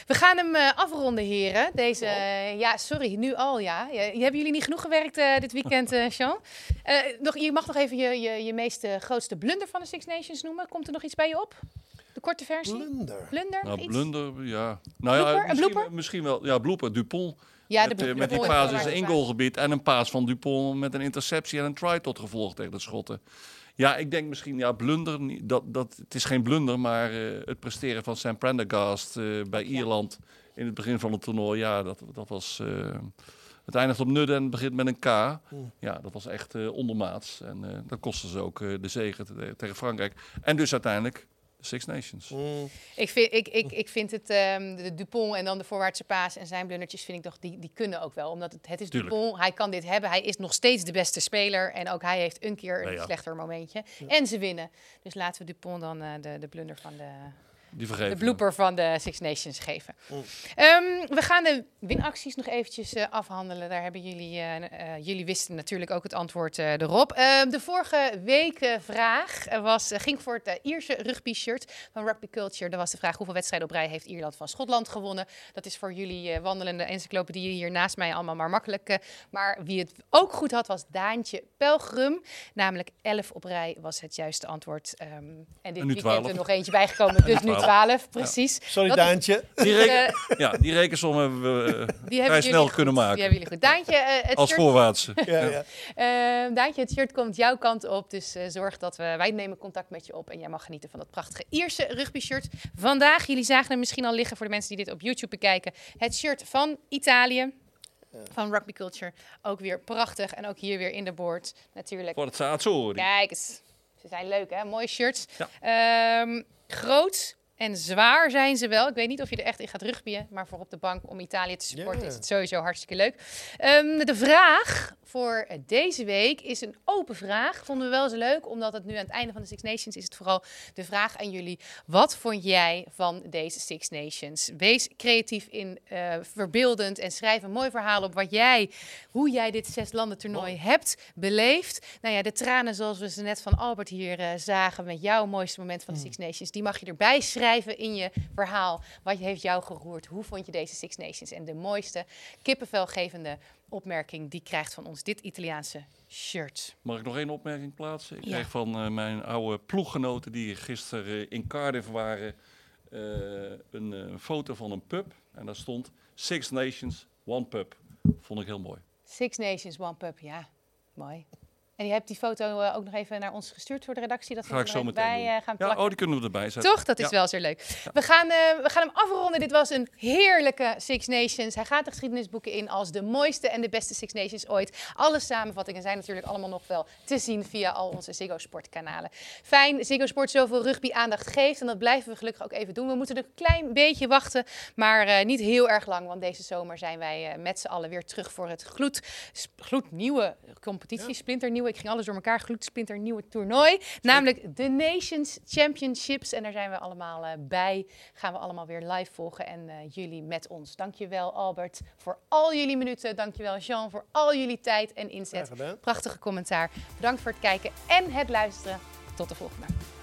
We gaan hem afronden, heren. Deze, ja, sorry, nu al, ja. Hebben jullie niet genoeg gewerkt dit weekend, Sean? Je mag nog even je meest grootste blunder van de Six Nations noemen. Komt er nog iets bij je op? De korte versie? Blunder? Nou, iets? blunder, ja. Blooper? Misschien wel. Ja, blooper, Dupont. Ja, Met die paas is 1 goalgebied en een paas van Dupont met een interceptie en een try tot gevolg tegen de Schotten. Ja, ik denk misschien, blunder, het is geen blunder, maar het presteren van Sam Prendergast bij Ierland in het begin van het toernooi, dat was... Het eindigt op nudden en het begint met een K. Ja, dat was echt ondermaats. En dat kostte ze ook de zege tegen Frankrijk. En dus uiteindelijk de Six Nations. Ik vind het, de Dupont en dan de voorwaartse paas en zijn blundertjes vind ik toch, die kunnen ook wel. Omdat het is Tuurlijk. Dupont, hij kan dit hebben. Hij is nog steeds de beste speler. En ook hij heeft een keer een slechter momentje. Ja. En ze winnen. Dus laten we Dupont dan de blunder van de blooper van de Six Nations geven. We gaan de winacties nog eventjes afhandelen. Daar hebben jullie wisten natuurlijk ook het antwoord erop. De vorige week vraag ging voor het Ierse rugby shirt van Rugby Culture. Dat was de vraag: hoeveel wedstrijden op rij heeft Ierland van Schotland gewonnen? Dat is voor jullie wandelende encyclopedieën hier naast mij allemaal maar makkelijk. Maar wie het ook goed had, was Daantje Pelgrim. Namelijk 11 op rij was het juiste antwoord. En dit weekend er nog eentje bijgekomen. Dus nu 12, precies. Ja. Sorry, Daantje. Die rekensom hebben we vrij snel kunnen maken. Die hebben jullie goed. Daantje, het als shirt... voorwaartse. Daantje, het shirt komt jouw kant op. Dus zorg dat wij nemen contact met je op. En jij mag genieten van dat prachtige Ierse rugby shirt. Vandaag, jullie zagen hem misschien al liggen voor de mensen die dit op YouTube bekijken. Het shirt van Italië. Van Rugby Culture. Ook weer prachtig. En ook hier weer in de board natuurlijk. Voor het Saazori. Kijk eens. Ze zijn leuk, hè? Mooie shirts. Ja. Groot en zwaar zijn ze wel. Ik weet niet of je er echt in gaat rugbyen, maar voor op de bank om Italië te supporten is het sowieso hartstikke leuk. De vraag voor deze week is een open vraag. Vonden we wel eens leuk, omdat het nu aan het einde van de Six Nations is het vooral de vraag aan jullie. Wat vond jij van deze Six Nations? Wees creatief verbeeldend en schrijf een mooi verhaal op hoe jij dit 6 landen toernooi hebt beleefd. Nou ja, de tranen zoals we ze net van Albert hier zagen met jouw mooiste moment van de Six Nations, die mag je erbij schrijven in je verhaal. Wat heeft jou geroerd? Hoe vond je deze Six Nations? En de mooiste kippenvelgevende opmerking die krijgt van ons dit Italiaanse shirt. Mag ik nog 1 opmerking plaatsen? Ik kreeg van mijn oude ploeggenoten die gisteren in Cardiff waren een foto van een pub. En daar stond Six Nations, One Pub. Vond ik heel mooi. Six Nations, One Pub, ja. Mooi. En je hebt die foto ook nog even naar ons gestuurd voor de redactie. Dat ga ik zo meteen gaan plakken. Die kunnen we erbij zetten. Toch? Dat is wel zo leuk. Ja. We gaan hem afronden. Dit was een heerlijke Six Nations. Hij gaat de geschiedenisboeken in als de mooiste en de beste Six Nations ooit. Alle samenvattingen zijn natuurlijk allemaal nog wel te zien via al onze Ziggo Sport kanalen. Fijn, Ziggo Sport zoveel rugby aandacht geeft. En dat blijven we gelukkig ook even doen. We moeten een klein beetje wachten, maar niet heel erg lang. Want deze zomer zijn wij met z'n allen weer terug voor het gloednieuwe competitie. Splinternieuwe. Ik ging alles door elkaar. Splinternieuwe toernooi. Namelijk de Nations Championships. En daar zijn we allemaal bij. Gaan we allemaal weer live volgen. En jullie met ons. Dankjewel Albert voor al jullie minuten. Dankjewel Jean voor al jullie tijd en inzet. Prachtige commentaar. Bedankt voor het kijken en het luisteren. Tot de volgende.